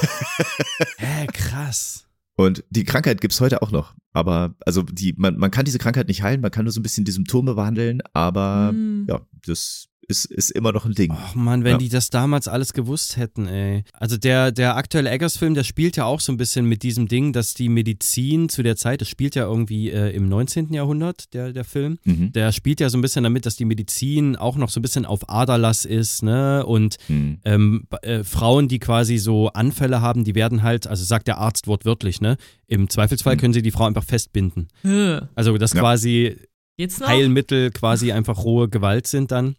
Speaker 1: Hä, krass.
Speaker 6: Und die Krankheit gibt's heute auch noch. Aber also man kann diese Krankheit nicht heilen, man kann nur so ein bisschen die Symptome behandeln, aber ja, das ist immer noch ein Ding.
Speaker 1: Ach man, wenn
Speaker 6: Ja.
Speaker 1: die das damals alles gewusst hätten, ey. Also der aktuelle Eggers-Film, der spielt ja auch so ein bisschen mit diesem Ding, dass die Medizin zu der Zeit, das spielt ja irgendwie im 19. Jahrhundert, der Film, der spielt ja so ein bisschen damit, dass die Medizin auch noch so ein bisschen auf Aderlass ist, ne, und Frauen, die quasi so Anfälle haben, die werden halt, also sagt der Arzt wortwörtlich, ne, im Zweifelsfall können sie die Frau einfach festbinden. Also das
Speaker 6: Ja.
Speaker 1: quasi
Speaker 7: Geht's noch?
Speaker 1: Heilmittel quasi einfach rohe Gewalt sind dann.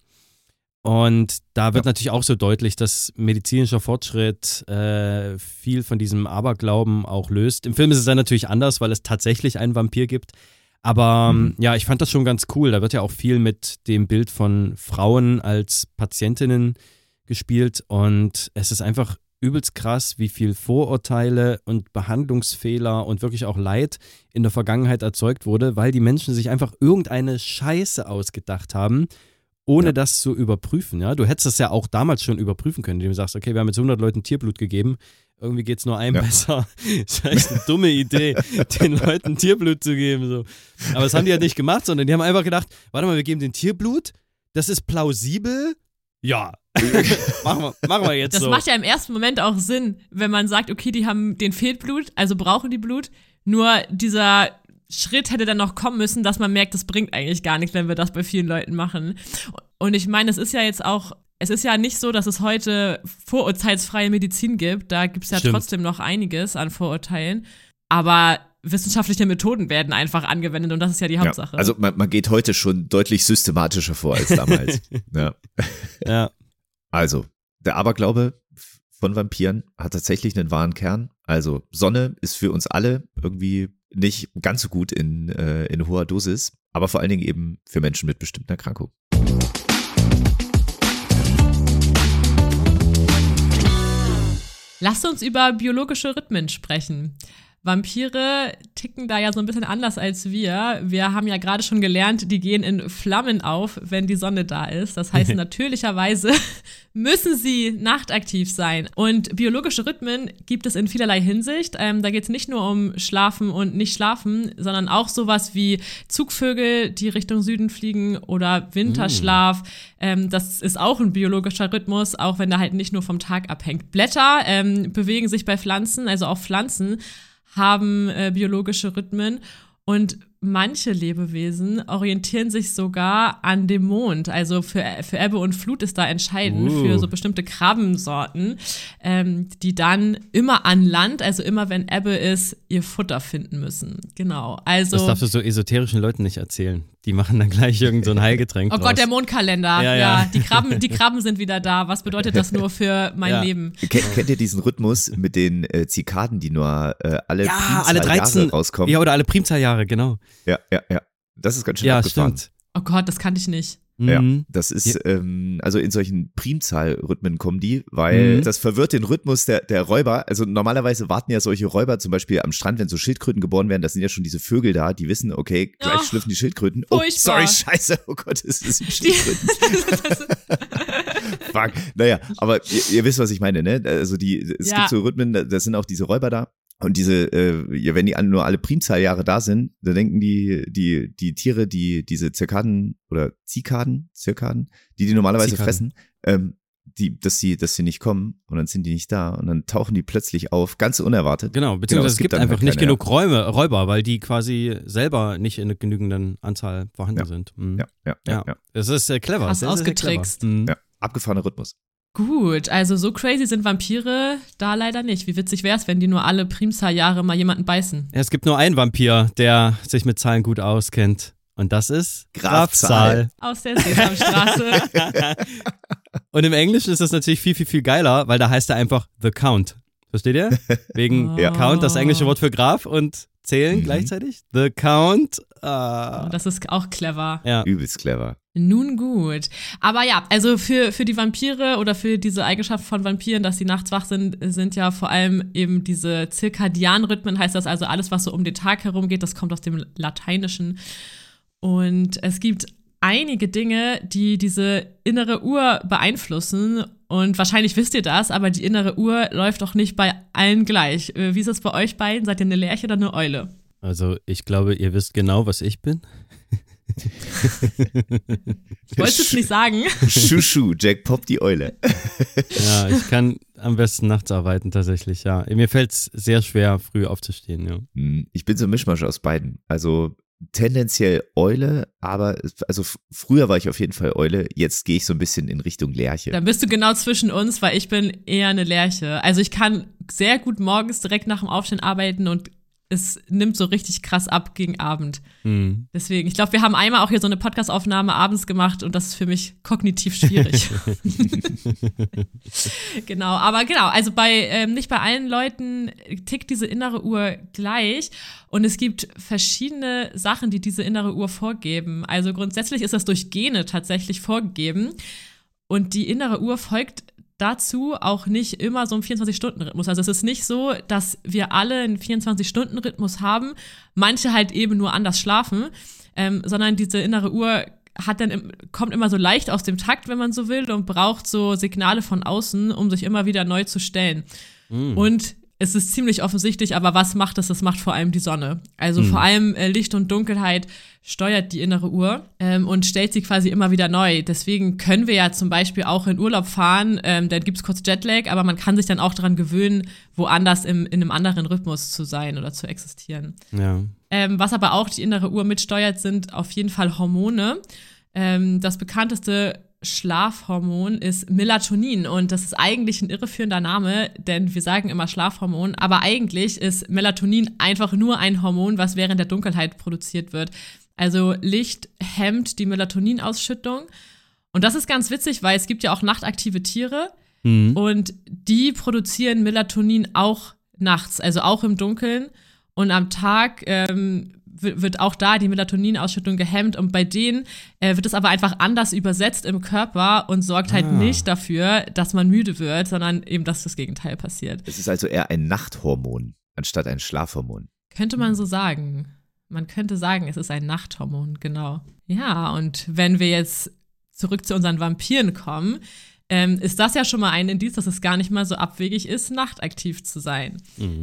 Speaker 1: Und da wird natürlich auch so deutlich, dass medizinischer Fortschritt viel von diesem Aberglauben auch löst. Im Film ist es dann natürlich anders, weil es tatsächlich einen Vampir gibt. Aber ja, ich fand das schon ganz cool. Da wird ja auch viel mit dem Bild von Frauen als Patientinnen gespielt. Und es ist einfach übelst krass, wie viel Vorurteile und Behandlungsfehler und wirklich auch Leid in der Vergangenheit erzeugt wurde, weil die Menschen sich einfach irgendeine Scheiße ausgedacht haben, ohne das zu überprüfen. Ja? Du hättest das ja auch damals schon überprüfen können, indem du sagst, okay, wir haben jetzt 100 Leuten Tierblut gegeben, irgendwie geht es nur einem besser. Das ist echt eine dumme Idee, den Leuten Tierblut zu geben. So. Aber das haben die halt nicht gemacht, sondern die haben einfach gedacht, warte mal, wir geben den Tierblut, das ist plausibel, ja, machen wir jetzt
Speaker 7: Das
Speaker 1: so.
Speaker 7: macht ja im ersten Moment auch Sinn, wenn man sagt, okay, die haben den fehlt Blut, also brauchen die Blut. Nur dieser Schritt hätte dann noch kommen müssen, dass man merkt, das bringt eigentlich gar nichts, wenn wir das bei vielen Leuten machen. Und ich meine, es ist ja nicht so, dass es heute vorurteilsfreie Medizin gibt. Da gibt es ja
Speaker 1: Stimmt.
Speaker 7: trotzdem noch einiges an Vorurteilen. Aber wissenschaftliche Methoden werden einfach angewendet und das ist ja die Hauptsache.
Speaker 6: Ja, also man geht heute schon deutlich systematischer vor als damals. Ja.
Speaker 1: Ja.
Speaker 6: Also, der Aberglaube von Vampiren hat tatsächlich einen wahren Kern. Also, Sonne ist für uns alle irgendwie nicht ganz so gut in hoher Dosis, aber vor allen Dingen eben für Menschen mit bestimmten Erkrankungen.
Speaker 7: Lasst uns über biologische Rhythmen sprechen. Vampire ticken da ja so ein bisschen anders als wir. Wir haben ja gerade schon gelernt, die gehen in Flammen auf, wenn die Sonne da ist. Das heißt, natürlicherweise müssen sie nachtaktiv sein. Und biologische Rhythmen gibt es in vielerlei Hinsicht. Da geht es nicht nur um Schlafen und nicht schlafen, sondern auch sowas wie Zugvögel, die Richtung Süden fliegen oder Winterschlaf. Das ist auch ein biologischer Rhythmus, auch wenn der halt nicht nur vom Tag abhängt. Blätter bewegen sich bei Pflanzen, also auch Pflanzen haben biologische Rhythmen und manche Lebewesen orientieren sich sogar an dem Mond. Also für Ebbe und Flut ist da entscheidend für so bestimmte Krabbensorten, die dann immer an Land, also immer wenn Ebbe ist, ihr Futter finden müssen. Genau. Also
Speaker 1: Das darfst du so esoterischen Leuten nicht erzählen. Die machen dann gleich irgend so ein Heilgetränk
Speaker 7: Oh
Speaker 1: draus.
Speaker 7: Gott, der Mondkalender.
Speaker 1: Ja.
Speaker 7: Die Krabben sind wieder da. Was bedeutet das nur für mein Leben?
Speaker 6: Kennt ihr diesen Rhythmus mit den Zikaden, die nur alle
Speaker 1: alle 13
Speaker 6: Jahre rauskommen?
Speaker 1: Ja, oder alle Primzahljahre, genau.
Speaker 6: Ja. Das ist ganz schön
Speaker 1: Ja,
Speaker 6: abgefahren.
Speaker 1: stimmt.
Speaker 7: Oh Gott, das kannte ich nicht.
Speaker 6: Ja, das ist, also in solchen Primzahlrhythmen kommen die, weil das verwirrt den Rhythmus der Räuber. Also normalerweise warten ja solche Räuber zum Beispiel am Strand, wenn so Schildkröten geboren werden, das sind ja schon diese Vögel da, die wissen, okay, gleich schlüpfen die Schildkröten. Oh, sorry, scheiße, oh Gott, es sind Schildkröten. Fuck. Naja, aber ihr wisst, was ich meine, ne? Also es gibt so Rhythmen, das sind auch diese Räuber da. Und wenn die nur alle Primzahljahre da sind, dann denken die Tiere, diese Zirkaden oder Zikaden, die normalerweise fressen, dass sie nicht kommen und dann sind die nicht da und dann tauchen die plötzlich auf, ganz unerwartet.
Speaker 1: Genau, beziehungsweise es gibt einfach nicht genug Räuber, weil die quasi selber nicht in einer genügenden Anzahl vorhanden sind. Ja. Das ist clever.
Speaker 7: Hast ausgetrickst.
Speaker 6: Ja, abgefahrener Rhythmus.
Speaker 7: Gut, also so crazy sind Vampire da leider nicht. Wie witzig wäre es, wenn die nur alle Primzahljahre mal jemanden beißen?
Speaker 1: Ja, es gibt nur einen Vampir, der sich mit Zahlen gut auskennt. Und das ist Graf Zahl.
Speaker 7: Aus der Sesamstraße.
Speaker 1: Und im Englischen ist das natürlich viel, viel, viel geiler, weil da heißt er einfach The Count. Versteht ihr? Wegen Count, das englische Wort für Graf und Zählen gleichzeitig. The Count.
Speaker 7: Das ist auch clever.
Speaker 1: Ja.
Speaker 6: Übelst clever.
Speaker 7: Nun gut. Aber ja, also für die Vampire oder für diese Eigenschaft von Vampiren, dass sie nachts wach sind ja vor allem eben diese Zirkadianrhythmen, heißt das also alles, was so um den Tag herum geht, das kommt aus dem Lateinischen. Und es gibt einige Dinge, die diese innere Uhr beeinflussen. Und wahrscheinlich wisst ihr das, aber die innere Uhr läuft auch nicht bei allen gleich. Wie ist es bei euch beiden? Seid ihr eine Lerche oder eine Eule?
Speaker 1: Also ich glaube, ihr wisst genau, was ich bin.
Speaker 7: Ich wollte es nicht sagen.
Speaker 6: Schuschu, Jack Pop die Eule.
Speaker 1: Ja, ich kann am besten nachts arbeiten tatsächlich, ja. Mir fällt es sehr schwer, früh aufzustehen, ja.
Speaker 6: Ich bin so ein Mischmasch aus beiden. Also tendenziell Eule, aber also früher war ich auf jeden Fall Eule, jetzt gehe ich so ein bisschen in Richtung Lerche.
Speaker 7: Dann bist du genau zwischen uns, weil ich bin eher eine Lerche. Also ich kann sehr gut morgens direkt nach dem Aufstehen arbeiten und es nimmt so richtig krass ab gegen Abend. Deswegen, ich glaube, wir haben einmal auch hier so eine Podcast-Aufnahme abends gemacht und das ist für mich kognitiv schwierig. Genau, also nicht bei allen Leuten tickt diese innere Uhr gleich und es gibt verschiedene Sachen, die diese innere Uhr vorgeben. Also grundsätzlich ist das durch Gene tatsächlich vorgegeben und die innere Uhr folgt dazu auch nicht immer so einen 24-Stunden-Rhythmus. Also es ist nicht so, dass wir alle einen 24-Stunden-Rhythmus haben, manche halt eben nur anders schlafen, sondern diese innere Uhr kommt immer so leicht aus dem Takt, wenn man so will, und braucht so Signale von außen, um sich immer wieder neu zu stellen. Und es ist ziemlich offensichtlich, aber was macht es? Das macht vor allem die Sonne. Also vor allem Licht und Dunkelheit steuert die innere Uhr und stellt sie quasi immer wieder neu. Deswegen können wir ja zum Beispiel auch in Urlaub fahren, dann gibt's kurz Jetlag, aber man kann sich dann auch daran gewöhnen, woanders in einem anderen Rhythmus zu sein oder zu existieren.
Speaker 1: Ja.
Speaker 7: Was aber auch die innere Uhr mitsteuert, sind auf jeden Fall Hormone. Das bekannteste Schlafhormon ist Melatonin und das ist eigentlich ein irreführender Name, denn wir sagen immer Schlafhormon, aber eigentlich ist Melatonin einfach nur ein Hormon, was während der Dunkelheit produziert wird. Also Licht hemmt die Melatoninausschüttung und das ist ganz witzig, weil es gibt ja auch nachtaktive Tiere und die produzieren Melatonin auch nachts, also auch im Dunkeln und am Tag wird auch da die Melatoninausschüttung gehemmt und bei denen wird es aber einfach anders übersetzt im Körper und sorgt halt nicht dafür, dass man müde wird, sondern eben, dass das Gegenteil passiert.
Speaker 6: Es ist also eher ein Nachthormon anstatt ein Schlafhormon.
Speaker 7: Könnte man so sagen. Man könnte sagen, es ist ein Nachthormon, genau. Ja, und wenn wir jetzt zurück zu unseren Vampiren kommen, ist das ja schon mal ein Indiz, dass es gar nicht mal so abwegig ist, nachtaktiv zu sein.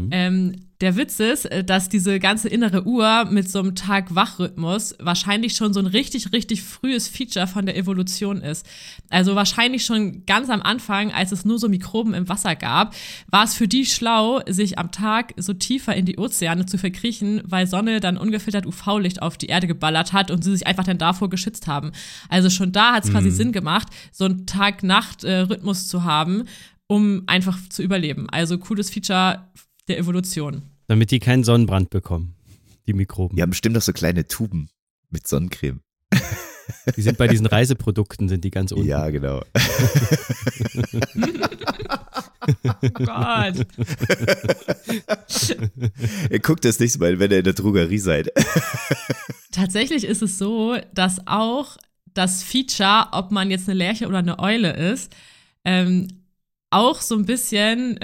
Speaker 7: Der Witz ist, dass diese ganze innere Uhr mit so einem Tag-Wach-Rhythmus wahrscheinlich schon so ein richtig, richtig frühes Feature von der Evolution ist. Also wahrscheinlich schon ganz am Anfang, als es nur so Mikroben im Wasser gab, war es für die schlau, sich am Tag so tiefer in die Ozeane zu verkriechen, weil Sonne dann ungefiltert UV-Licht auf die Erde geballert hat und sie sich einfach dann davor geschützt haben. Also schon da hat es quasi Sinn gemacht, so einen Tag-Nacht-Rhythmus zu haben, um einfach zu überleben. Also cooles Feature der Evolution.
Speaker 1: Damit die keinen Sonnenbrand bekommen, die Mikroben.
Speaker 6: Die haben bestimmt noch so kleine Tuben mit Sonnencreme.
Speaker 1: Die sind bei diesen Reiseprodukten, sind die ganz unten.
Speaker 6: Ja, genau.
Speaker 7: Oh Gott.
Speaker 6: Ihr guckt das nächste Mal, wenn ihr in der Drogerie seid.
Speaker 7: Tatsächlich ist es so, dass auch das Feature, ob man jetzt eine Lerche oder eine Eule ist, auch so ein bisschen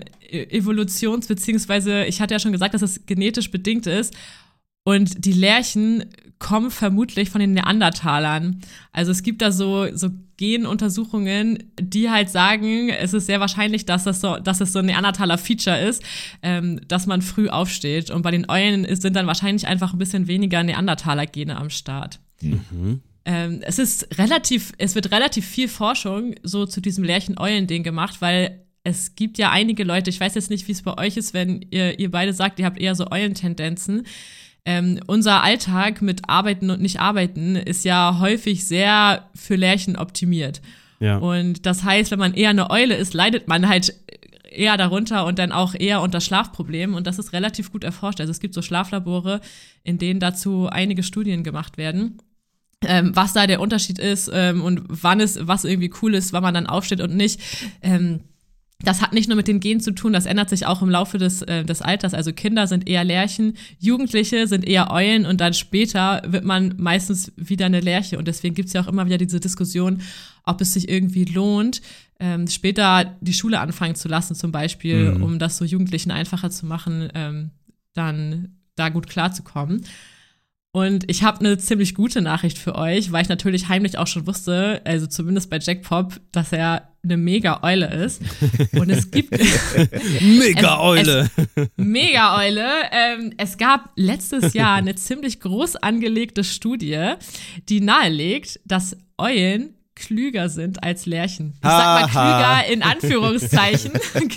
Speaker 7: beziehungsweise ich hatte ja schon gesagt, dass es genetisch bedingt ist. Und die Lerchen kommen vermutlich von den Neandertalern. Also es gibt da so Genuntersuchungen, die halt sagen, es ist sehr wahrscheinlich, dass es so ein Neandertaler-Feature ist, dass man früh aufsteht. Und bei den Eulen sind dann wahrscheinlich einfach ein bisschen weniger Neandertaler-Gene am Start.
Speaker 1: Mhm.
Speaker 7: Es wird relativ viel Forschung so zu diesem Lerchen-Eulen-Ding gemacht, weil es gibt ja einige Leute, ich weiß jetzt nicht, wie es bei euch ist, wenn ihr beide sagt, ihr habt eher so Eulentendenzen. Unser Alltag mit Arbeiten und Nicht-Arbeiten ist ja häufig sehr für Lerchen optimiert.
Speaker 1: Ja.
Speaker 7: Und das heißt, wenn man eher eine Eule ist, leidet man halt eher darunter und dann auch eher unter Schlafproblemen. Und das ist relativ gut erforscht. Also es gibt so Schlaflabore, in denen dazu einige Studien gemacht werden. Was da der Unterschied ist und was irgendwie cool ist, wann man dann aufsteht und nicht. Das hat nicht nur mit den Genen zu tun, das ändert sich auch im Laufe des Alters. Also Kinder sind eher Lerchen, Jugendliche sind eher Eulen und dann später wird man meistens wieder eine Lerche. Und deswegen gibt's ja auch immer wieder diese Diskussion, ob es sich irgendwie lohnt, später die Schule anfangen zu lassen zum Beispiel, um das so Jugendlichen einfacher zu machen, dann da gut klarzukommen. Und ich habe eine ziemlich gute Nachricht für euch, weil ich natürlich heimlich auch schon wusste, also zumindest bei Jack Pop, dass er eine Mega-Eule ist. Und es gibt
Speaker 1: Mega-Eule.
Speaker 7: Mega-Eule. Es gab letztes Jahr eine ziemlich groß angelegte Studie, die nahelegt, dass Eulen klüger sind als Lerchen. Ich sag mal klüger in Anführungszeichen.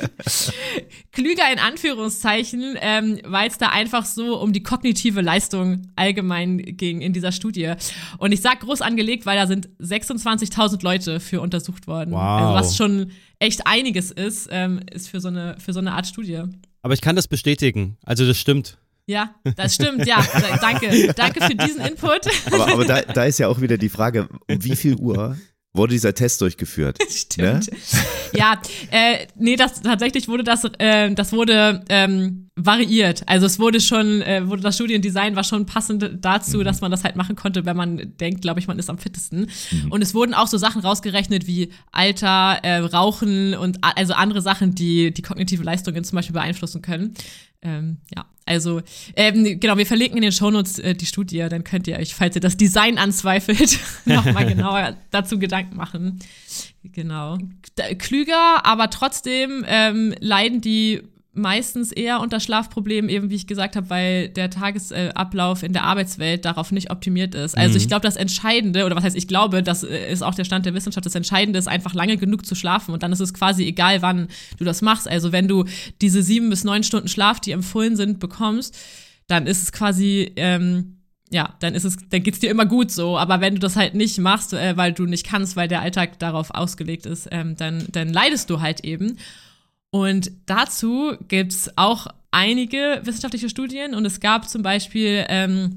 Speaker 7: Klüger in Anführungszeichen, weil es da einfach so um die kognitive Leistung allgemein ging in dieser Studie. Und ich sag groß angelegt, weil da sind 26.000 Leute für untersucht worden.
Speaker 1: Wow.
Speaker 7: Also was schon echt einiges ist für so eine Art Studie.
Speaker 1: Aber ich kann das bestätigen. Also das stimmt.
Speaker 7: Ja, das stimmt, ja. Danke für diesen Input.
Speaker 6: Aber da ist ja auch wieder die Frage, um wie viel Uhr wurde dieser Test durchgeführt?
Speaker 7: Stimmt.
Speaker 6: Ne?
Speaker 7: Ja, tatsächlich wurde das variiert. Also es wurde das Studiendesign war schon passend dazu, dass man das halt machen konnte, wenn man denkt, glaube ich, man ist am fittesten. Und es wurden auch so Sachen rausgerechnet wie Alter, Rauchen und also andere Sachen, die kognitive Leistungen zum Beispiel beeinflussen können. Ja, also genau, wir verlinken in den Shownotes die Studie, dann könnt ihr euch, falls ihr das Design anzweifelt, nochmal genauer dazu Gedanken machen. Genau. Klüger, aber trotzdem leiden die meistens eher unter Schlafproblemen, eben wie ich gesagt habe, weil der Tagesablauf in der Arbeitswelt darauf nicht optimiert ist. Also ich glaube, das Entscheidende, oder was heißt ich glaube, das ist auch der Stand der Wissenschaft, das Entscheidende ist einfach lange genug zu schlafen und dann ist es quasi egal, wann du das machst. Also wenn du diese 7 bis 9 Stunden Schlaf, die empfohlen sind, bekommst, dann ist es quasi dann geht's dir immer gut so. Aber wenn du das halt nicht machst, weil du nicht kannst, weil der Alltag darauf ausgelegt ist, dann leidest du halt eben. Und dazu gibt's auch einige wissenschaftliche Studien und es gab zum Beispiel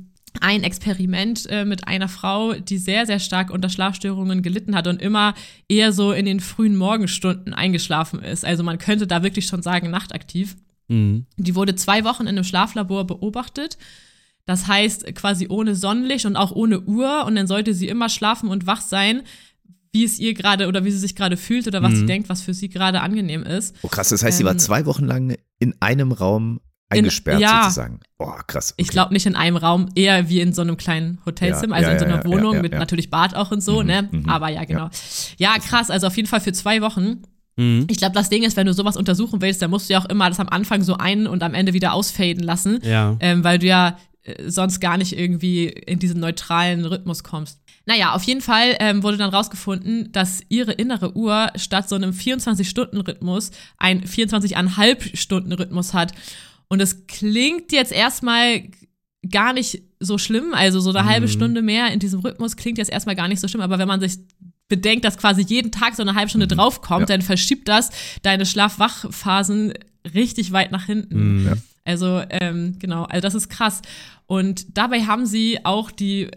Speaker 7: ein Experiment mit einer Frau, die sehr, sehr stark unter Schlafstörungen gelitten hat und immer eher so in den frühen Morgenstunden eingeschlafen ist. Also man könnte da wirklich schon sagen, nachtaktiv. Die wurde 2 Wochen in einem Schlaflabor beobachtet. Das heißt quasi ohne Sonnenlicht und auch ohne Uhr und dann sollte sie immer schlafen und wach sein, wie es ihr gerade oder wie sie sich gerade fühlt oder was sie denkt, was für sie gerade angenehm ist.
Speaker 6: Oh krass, das heißt, sie war 2 Wochen lang in einem Raum eingesperrt sozusagen. Oh, krass. Okay.
Speaker 7: Ich glaube nicht in einem Raum, eher wie in so einem kleinen Hotelzimmer, in so einer Wohnung mit natürlich Bad auch und so, ne? Aber ja, genau. Ja, krass, also auf jeden Fall für 2 Wochen. Ich glaube, das Ding ist, wenn du sowas untersuchen willst, dann musst du ja auch immer das am Anfang so ein- und am Ende wieder ausfaden lassen, weil du ja sonst gar nicht irgendwie in diesen neutralen Rhythmus kommst. Naja, auf jeden Fall wurde dann rausgefunden, dass ihre innere Uhr statt so einem 24-Stunden-Rhythmus einen 24,5-Stunden-Rhythmus hat. Und es klingt jetzt erstmal gar nicht so schlimm, also so eine halbe Stunde mehr in diesem Rhythmus klingt jetzt erstmal gar nicht so schlimm, aber wenn man sich bedenkt, dass quasi jeden Tag so eine halbe Stunde draufkommt, dann verschiebt das deine Schlaf-Wach-Phasen richtig weit nach hinten. Also, genau, also das ist krass. Und dabei haben sie auch die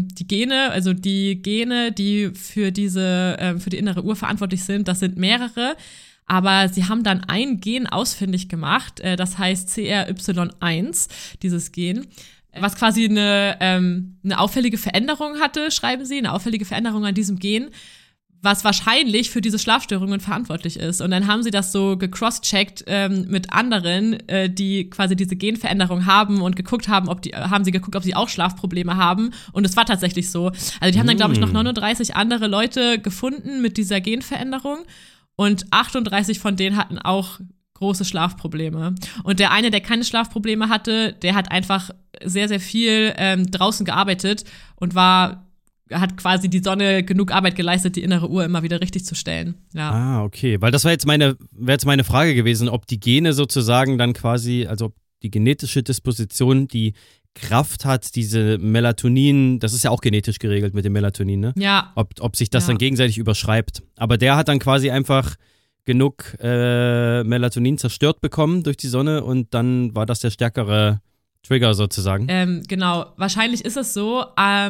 Speaker 7: Gene, also die Gene, die für die innere Uhr verantwortlich sind, das sind mehrere. Aber sie haben dann ein Gen ausfindig gemacht, das heißt CRY1, dieses Gen. was quasi eine auffällige Veränderung hatte, schreiben sie, eine auffällige Veränderung an diesem Gen, was wahrscheinlich für diese Schlafstörungen verantwortlich ist. Und dann haben sie das so gecrosscheckt mit anderen, die quasi diese Genveränderung haben und haben sie geguckt, ob sie auch Schlafprobleme haben. Und es war tatsächlich so. Also die haben dann, glaube ich, noch 39 andere Leute gefunden mit dieser Genveränderung. Und 38 von denen hatten auch große Schlafprobleme. Und der eine, der keine Schlafprobleme hatte, der hat einfach sehr, sehr viel draußen gearbeitet und hat quasi die Sonne genug Arbeit geleistet, die innere Uhr immer wieder richtig zu stellen. Ja.
Speaker 1: Ah, okay. Weil das wäre jetzt meine Frage gewesen, ob die Gene sozusagen dann quasi, also ob die genetische Disposition die Kraft hat, diese Melatonin, das ist ja auch genetisch geregelt mit dem Melatonin, ne?
Speaker 7: Ja.
Speaker 1: Ob sich das dann gegenseitig überschreibt. Aber der hat dann quasi einfach genug Melatonin zerstört bekommen durch die Sonne und dann war das der stärkere Trigger sozusagen.
Speaker 7: Genau, wahrscheinlich ist es so,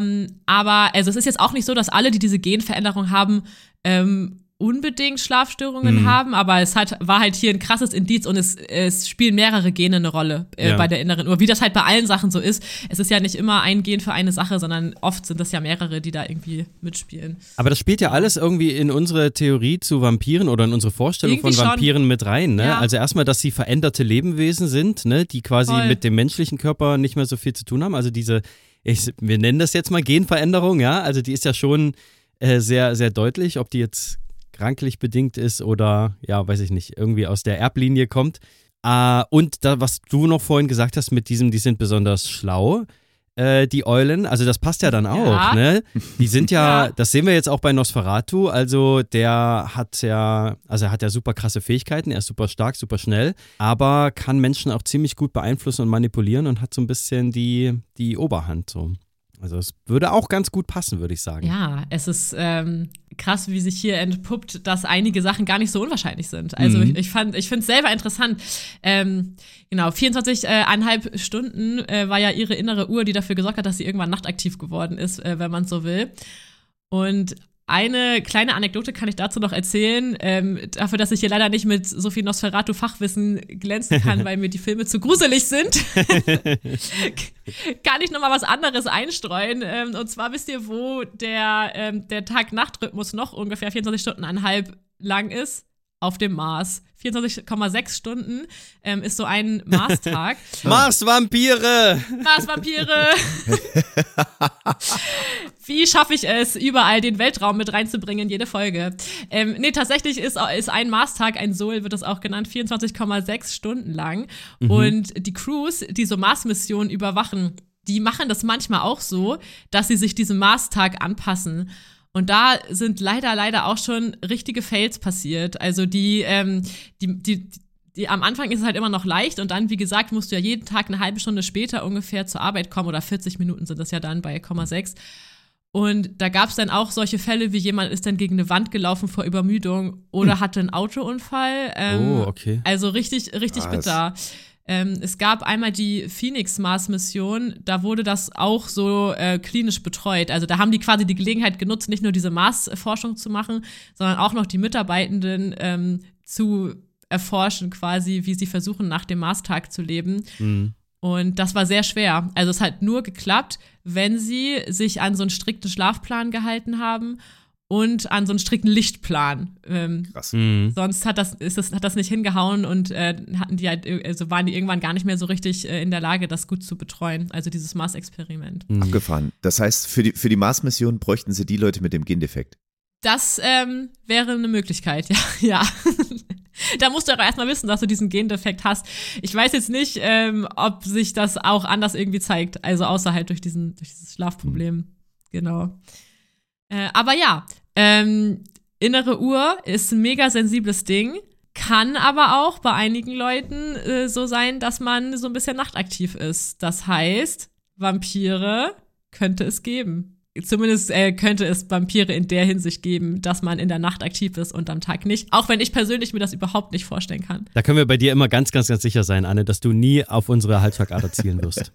Speaker 7: aber also es ist jetzt auch nicht so, dass alle, die diese Genveränderung haben, unbedingt Schlafstörungen haben, aber war halt hier ein krasses Indiz und es spielen mehrere Gene eine Rolle bei der inneren Uhr, wie das halt bei allen Sachen so ist. Es ist ja nicht immer ein Gen für eine Sache, sondern oft sind das ja mehrere, die da irgendwie mitspielen.
Speaker 1: Aber das spielt ja alles irgendwie in unsere Theorie zu Vampiren oder in unsere Vorstellung
Speaker 7: irgendwie
Speaker 1: von Vampiren mit rein, ne?
Speaker 7: Ja.
Speaker 1: Also erstmal, dass sie veränderte Lebewesen sind, ne? Die quasi mit dem menschlichen Körper nicht mehr so viel zu tun haben. Also wir nennen das jetzt mal Genveränderung, ja? Also die ist ja schon sehr, sehr deutlich, ob die jetzt kranklich bedingt ist oder, ja, weiß ich nicht, irgendwie aus der Erblinie kommt. Und da, was du noch vorhin gesagt hast mit diesem, die sind besonders schlau, die Eulen, also das passt ja dann auch, ne? Die sind ja, das sehen wir jetzt auch bei Nosferatu, also er hat ja super krasse Fähigkeiten, er ist super stark, super schnell, aber kann Menschen auch ziemlich gut beeinflussen und manipulieren und hat so ein bisschen die Oberhand so. Also es würde auch ganz gut passen, würde ich sagen.
Speaker 7: Ja, es ist krass, wie sich hier entpuppt, dass einige Sachen gar nicht so unwahrscheinlich sind. Also ich finde es selber interessant. Genau, 24,5 Stunden war ja ihre innere Uhr, die dafür gesorgt hat, dass sie irgendwann nachtaktiv geworden ist, wenn man so will. Und eine kleine Anekdote kann ich dazu noch erzählen, dafür, dass ich hier leider nicht mit so viel Nosferatu-Fachwissen glänzen kann, weil mir die Filme zu gruselig sind, kann ich noch mal was anderes einstreuen. Und zwar wisst ihr, wo der Tag-Nacht-Rhythmus noch ungefähr 24,5 lang ist? Auf dem Mars. 24,6 Stunden ist so ein Mars-Tag.
Speaker 1: Mars-Vampire!
Speaker 7: Mars-Vampire! Wie schaffe ich es, überall den Weltraum mit reinzubringen in jede Folge? Nee, tatsächlich ist ein Mars-Tag, ein Sol wird das auch genannt, 24,6 Stunden lang. Und die Crews, die so Mars-Missionen überwachen, die machen das manchmal auch so, dass sie sich diesem Mars-Tag anpassen. Und da sind leider auch schon richtige Fails passiert. Also die am Anfang ist es halt immer noch leicht und dann, wie gesagt, musst du ja jeden Tag eine halbe Stunde später ungefähr zur Arbeit kommen oder 40 Minuten sind das ja dann bei 0,6. Und da gab es dann auch solche Fälle, wie jemand ist dann gegen eine Wand gelaufen vor Übermüdung oder hatte einen Autounfall.
Speaker 1: Okay.
Speaker 7: Also richtig bitter. Es gab einmal die Phoenix-Mars-Mission, da wurde das auch so klinisch betreut. Also da haben die quasi die Gelegenheit genutzt, nicht nur diese Mars-Forschung zu machen, sondern auch noch die Mitarbeitenden zu erforschen quasi, wie sie versuchen, nach dem Mars-Tag zu leben. Und das war sehr schwer. Also es hat nur geklappt, wenn sie sich an so einen strikten Schlafplan gehalten haben und an so einen strikten Lichtplan.
Speaker 6: Krass.
Speaker 7: Sonst hat das nicht hingehauen und waren die irgendwann gar nicht mehr so richtig in der Lage, das gut zu betreuen. Also dieses Mars-Experiment.
Speaker 6: Abgefahren. Das heißt, für die Mars-Mission bräuchten sie die Leute mit dem Gendefekt.
Speaker 7: Das wäre eine Möglichkeit, ja. Da musst du aber erstmal wissen, dass du diesen Gendefekt hast. Ich weiß jetzt nicht, ob sich das auch anders irgendwie zeigt. Also außer halt durch dieses Schlafproblem. Genau. Aber ja, innere Uhr ist ein mega sensibles Ding, kann aber auch bei einigen Leuten so sein, dass man so ein bisschen nachtaktiv ist. Das heißt, Vampire könnte es geben. Zumindest könnte es Vampire in der Hinsicht geben, dass man in der Nacht aktiv ist und am Tag nicht. Auch wenn ich persönlich mir das überhaupt nicht vorstellen kann.
Speaker 1: Da können wir bei dir immer ganz, ganz, ganz sicher sein, Anne, dass du nie auf unsere Halsschlagader zielen wirst.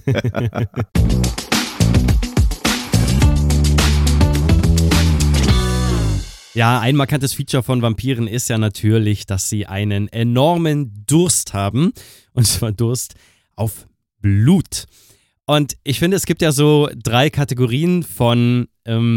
Speaker 1: Ja, ein markantes Feature von Vampiren ist ja natürlich, dass sie einen enormen Durst haben. Und zwar Durst auf Blut. Und ich finde, es gibt ja so 3 Kategorien von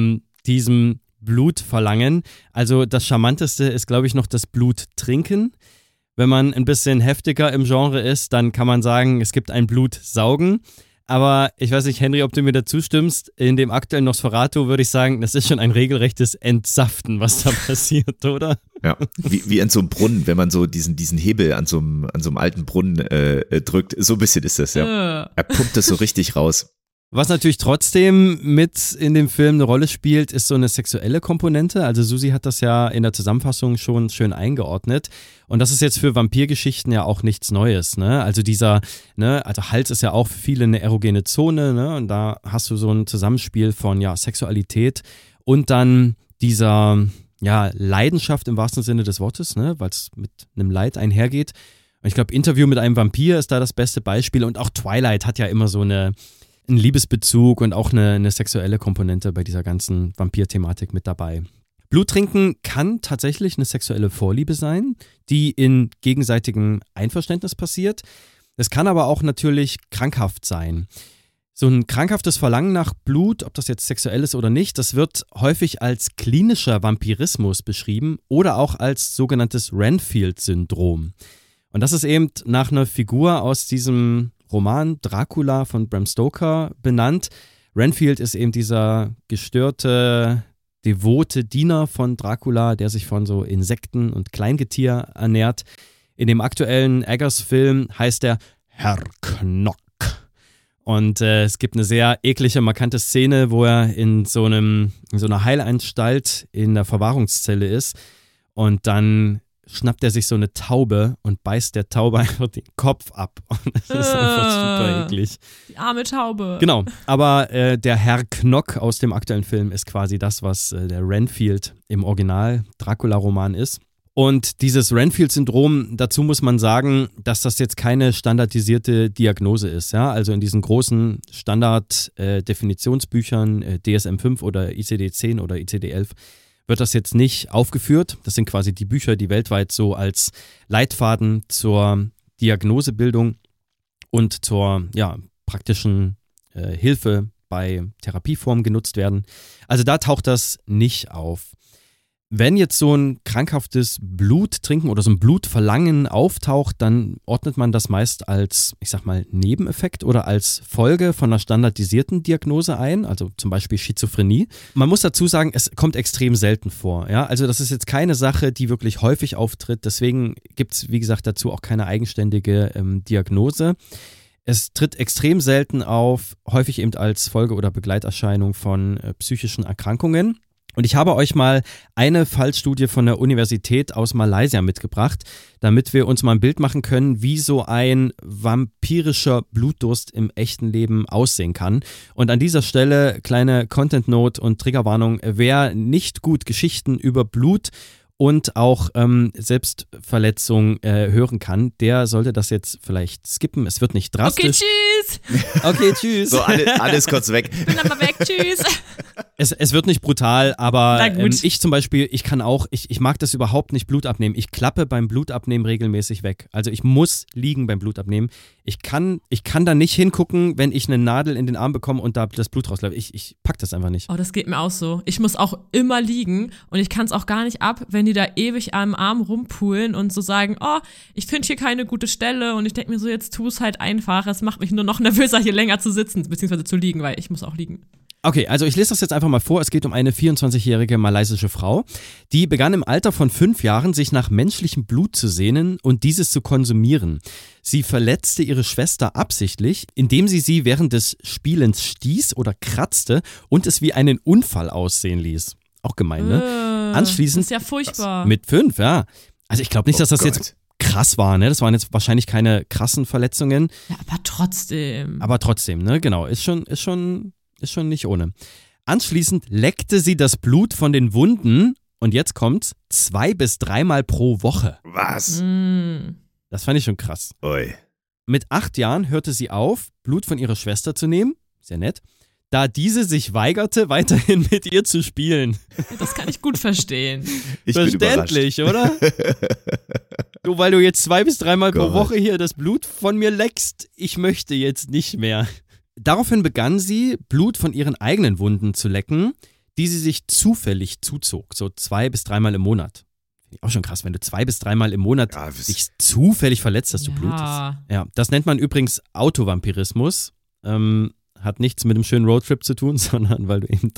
Speaker 1: diesem Blutverlangen. Also das Charmanteste ist, glaube ich, noch das Bluttrinken. Wenn man ein bisschen heftiger im Genre ist, dann kann man sagen, es gibt ein Blutsaugen. Aber ich weiß nicht, Henry, ob du mir dazu stimmst, in dem aktuellen Nosferatu würde ich sagen, das ist schon ein regelrechtes Entsaften, was da passiert, oder?
Speaker 6: Ja, wie an so einem Brunnen, wenn man so diesen Hebel an so einem alten Brunnen drückt. So ein bisschen ist das, ja. Er pumpt das so richtig raus.
Speaker 1: Was natürlich trotzdem mit in dem Film eine Rolle spielt, ist so eine sexuelle Komponente. Also Susi hat das ja in der Zusammenfassung schon schön eingeordnet. Und das ist jetzt für Vampirgeschichten ja auch nichts Neues, ne? Also also Hals ist ja auch für viele eine erogene Zone, ne? Und da hast du so ein Zusammenspiel von, Sexualität und dann dieser, Leidenschaft im wahrsten Sinne des Wortes, ne? Weil es mit einem Leid einhergeht. Und ich glaube, Interview mit einem Vampir ist da das beste Beispiel. Und auch Twilight hat ja immer so einen Liebesbezug und auch eine sexuelle Komponente bei dieser ganzen Vampir-Thematik mit dabei. Bluttrinken kann tatsächlich eine sexuelle Vorliebe sein, die in gegenseitigem Einverständnis passiert. Es kann aber auch natürlich krankhaft sein. So ein krankhaftes Verlangen nach Blut, ob das jetzt sexuell ist oder nicht, das wird häufig als klinischer Vampirismus beschrieben oder auch als sogenanntes Renfield-Syndrom. Und das ist eben nach einer Figur aus diesem Roman Dracula von Bram Stoker benannt. Renfield ist eben dieser gestörte, devote Diener von Dracula, der sich von so Insekten und Kleingetier ernährt. In dem aktuellen Eggers-Film heißt er Herr Knock. Und es gibt eine sehr eklige, markante Szene, wo er in so einer Heilanstalt in der Verwahrungszelle ist und dann schnappt er sich so eine Taube und beißt der Taube einfach den Kopf ab. Und das ist einfach super eklig.
Speaker 7: Die arme Taube.
Speaker 1: Genau, aber der Herr Knock aus dem aktuellen Film ist quasi das, was der Renfield im Original Dracula-Roman ist. Und dieses Renfield-Syndrom, dazu muss man sagen, dass das jetzt keine standardisierte Diagnose ist. Ja? Also in diesen großen Standard-Definitionsbüchern DSM-5 oder ICD-10 oder ICD-11 wird das jetzt nicht aufgeführt. Das sind quasi die Bücher, die weltweit so als Leitfaden zur Diagnosebildung und zur praktischen Hilfe bei Therapieformen genutzt werden. Also da taucht das nicht auf. Wenn jetzt so ein krankhaftes Bluttrinken oder so ein Blutverlangen auftaucht, dann ordnet man das meist als, ich sag mal, Nebeneffekt oder als Folge von einer standardisierten Diagnose ein, also zum Beispiel Schizophrenie. Man muss dazu sagen, es kommt extrem selten vor. Ja? Also das ist jetzt keine Sache, die wirklich häufig auftritt. Deswegen gibt es, wie gesagt, dazu auch keine eigenständige Diagnose. Es tritt extrem selten auf, häufig eben als Folge oder Begleiterscheinung von psychischen Erkrankungen. Und ich habe euch mal eine Fallstudie von der Universität aus Malaysia mitgebracht, damit wir uns mal ein Bild machen können, wie so ein vampirischer Blutdurst im echten Leben aussehen kann. Und an dieser Stelle kleine Content-Note und Triggerwarnung: Wer nicht gut Geschichten über Blut und auch Selbstverletzung hören kann, der sollte das jetzt vielleicht skippen. Es wird nicht drastisch.
Speaker 7: Okay, tschüss.
Speaker 1: Okay, tschüss.
Speaker 6: So, alles kurz weg.
Speaker 7: Ich bin dann mal weg, tschüss.
Speaker 1: Es wird nicht brutal, aber
Speaker 7: Na gut.
Speaker 1: ich zum Beispiel, ich mag das überhaupt nicht, Blut abnehmen. Ich klappe beim Blutabnehmen regelmäßig weg. Also ich muss liegen beim Blutabnehmen. Ich kann da nicht hingucken, wenn ich eine Nadel in den Arm bekomme und da das Blut rausläuft. Ich pack das einfach nicht.
Speaker 7: Oh, das geht mir auch so. Ich muss auch immer liegen und ich kann es auch gar nicht ab, wenn die da ewig am Arm rumpulen und so sagen, oh, ich finde hier keine gute Stelle, und ich denke mir so, jetzt tu es halt einfach. Es macht mich nur noch nervöser, hier länger zu sitzen, beziehungsweise zu liegen, weil ich muss auch liegen.
Speaker 1: Okay, also ich lese das jetzt einfach mal vor. Es geht um eine 24-jährige malaysische Frau, die begann im Alter von 5 Jahren, sich nach menschlichem Blut zu sehnen und dieses zu konsumieren. Sie verletzte ihre Schwester absichtlich, indem sie während des Spielens stieß oder kratzte und es wie einen Unfall aussehen ließ. Auch gemein, ne? Anschließend,
Speaker 7: das ist ja furchtbar.
Speaker 1: mit 5, ja. Also ich glaube nicht, dass das jetzt krass war, ne? Das waren jetzt wahrscheinlich keine krassen Verletzungen.
Speaker 7: Ja, aber trotzdem.
Speaker 1: Aber trotzdem, ne? Genau, ist schon nicht ohne. Anschließend leckte sie das Blut von den Wunden, und jetzt kommt's, 2 bis 3 Mal pro Woche.
Speaker 6: Was?
Speaker 1: Das fand ich schon krass.
Speaker 6: Ui.
Speaker 1: Mit 8 Jahren hörte sie auf, Blut von ihrer Schwester zu nehmen, sehr nett, da diese sich weigerte, weiterhin mit ihr zu spielen.
Speaker 7: Das kann ich gut verstehen.
Speaker 6: Ich bin
Speaker 1: Verständlich, oder? Du, weil du jetzt 2 bis 3 Mal pro Woche hier das Blut von mir leckst, ich möchte jetzt nicht mehr. Daraufhin begann sie, Blut von ihren eigenen Wunden zu lecken, die sie sich zufällig zuzog, so 2 bis 3 Mal im Monat. Finde ich auch schon krass, wenn du 2 bis 3 Mal im Monat dich zufällig verletzt, dass du blutest. Ja, das nennt man übrigens Autovampirismus. Hat nichts mit einem schönen Roadtrip zu tun, sondern weil du eben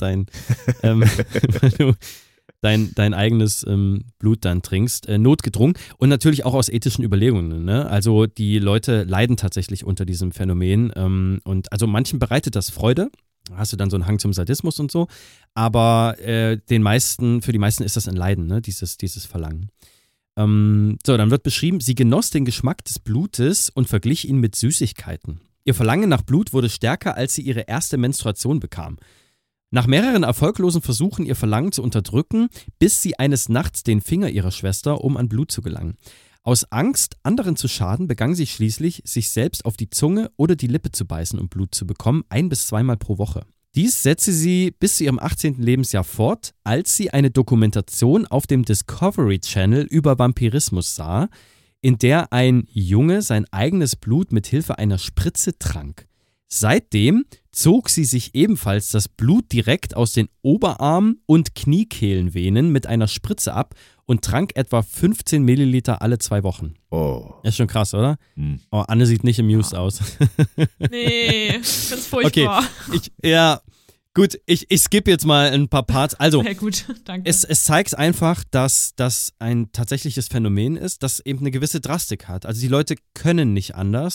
Speaker 1: dein eigenes Blut dann trinkst, notgedrungen und natürlich auch aus ethischen Überlegungen. Ne? Also die Leute leiden tatsächlich unter diesem Phänomen und also manchen bereitet das Freude, hast du dann so einen Hang zum Sadismus und so, aber für die meisten ist das ein Leiden, ne? dieses Verlangen. So, dann wird beschrieben, sie genoss den Geschmack des Blutes und verglich ihn mit Süßigkeiten. Ihr Verlangen nach Blut wurde stärker, als sie ihre erste Menstruation bekam. Nach mehreren erfolglosen Versuchen, ihr Verlangen zu unterdrücken, biss sie eines Nachts den Finger ihrer Schwester, um an Blut zu gelangen. Aus Angst, anderen zu schaden, begann sie schließlich, sich selbst auf die Zunge oder die Lippe zu beißen, um Blut zu bekommen, 1 bis 2 Mal pro Woche. Dies setzte sie bis zu ihrem 18. Lebensjahr fort, als sie eine Dokumentation auf dem Discovery Channel über Vampirismus sah, in der ein Junge sein eigenes Blut mit Hilfe einer Spritze trank. Seitdem zog sie sich ebenfalls das Blut direkt aus den Oberarm- und Kniekehlenvenen mit einer Spritze ab und trank etwa 15 Milliliter alle 2 Wochen.
Speaker 6: Oh.
Speaker 1: Ist schon krass, oder? Oh, Anne sieht nicht amused aus.
Speaker 7: Nee, ich find's furchtbar.
Speaker 1: Okay, ich skippe jetzt mal ein paar Parts. Also,
Speaker 7: Ja, gut, danke.
Speaker 1: es zeigt einfach, dass das ein tatsächliches Phänomen ist, das eben eine gewisse Drastik hat. Also die Leute können nicht anders.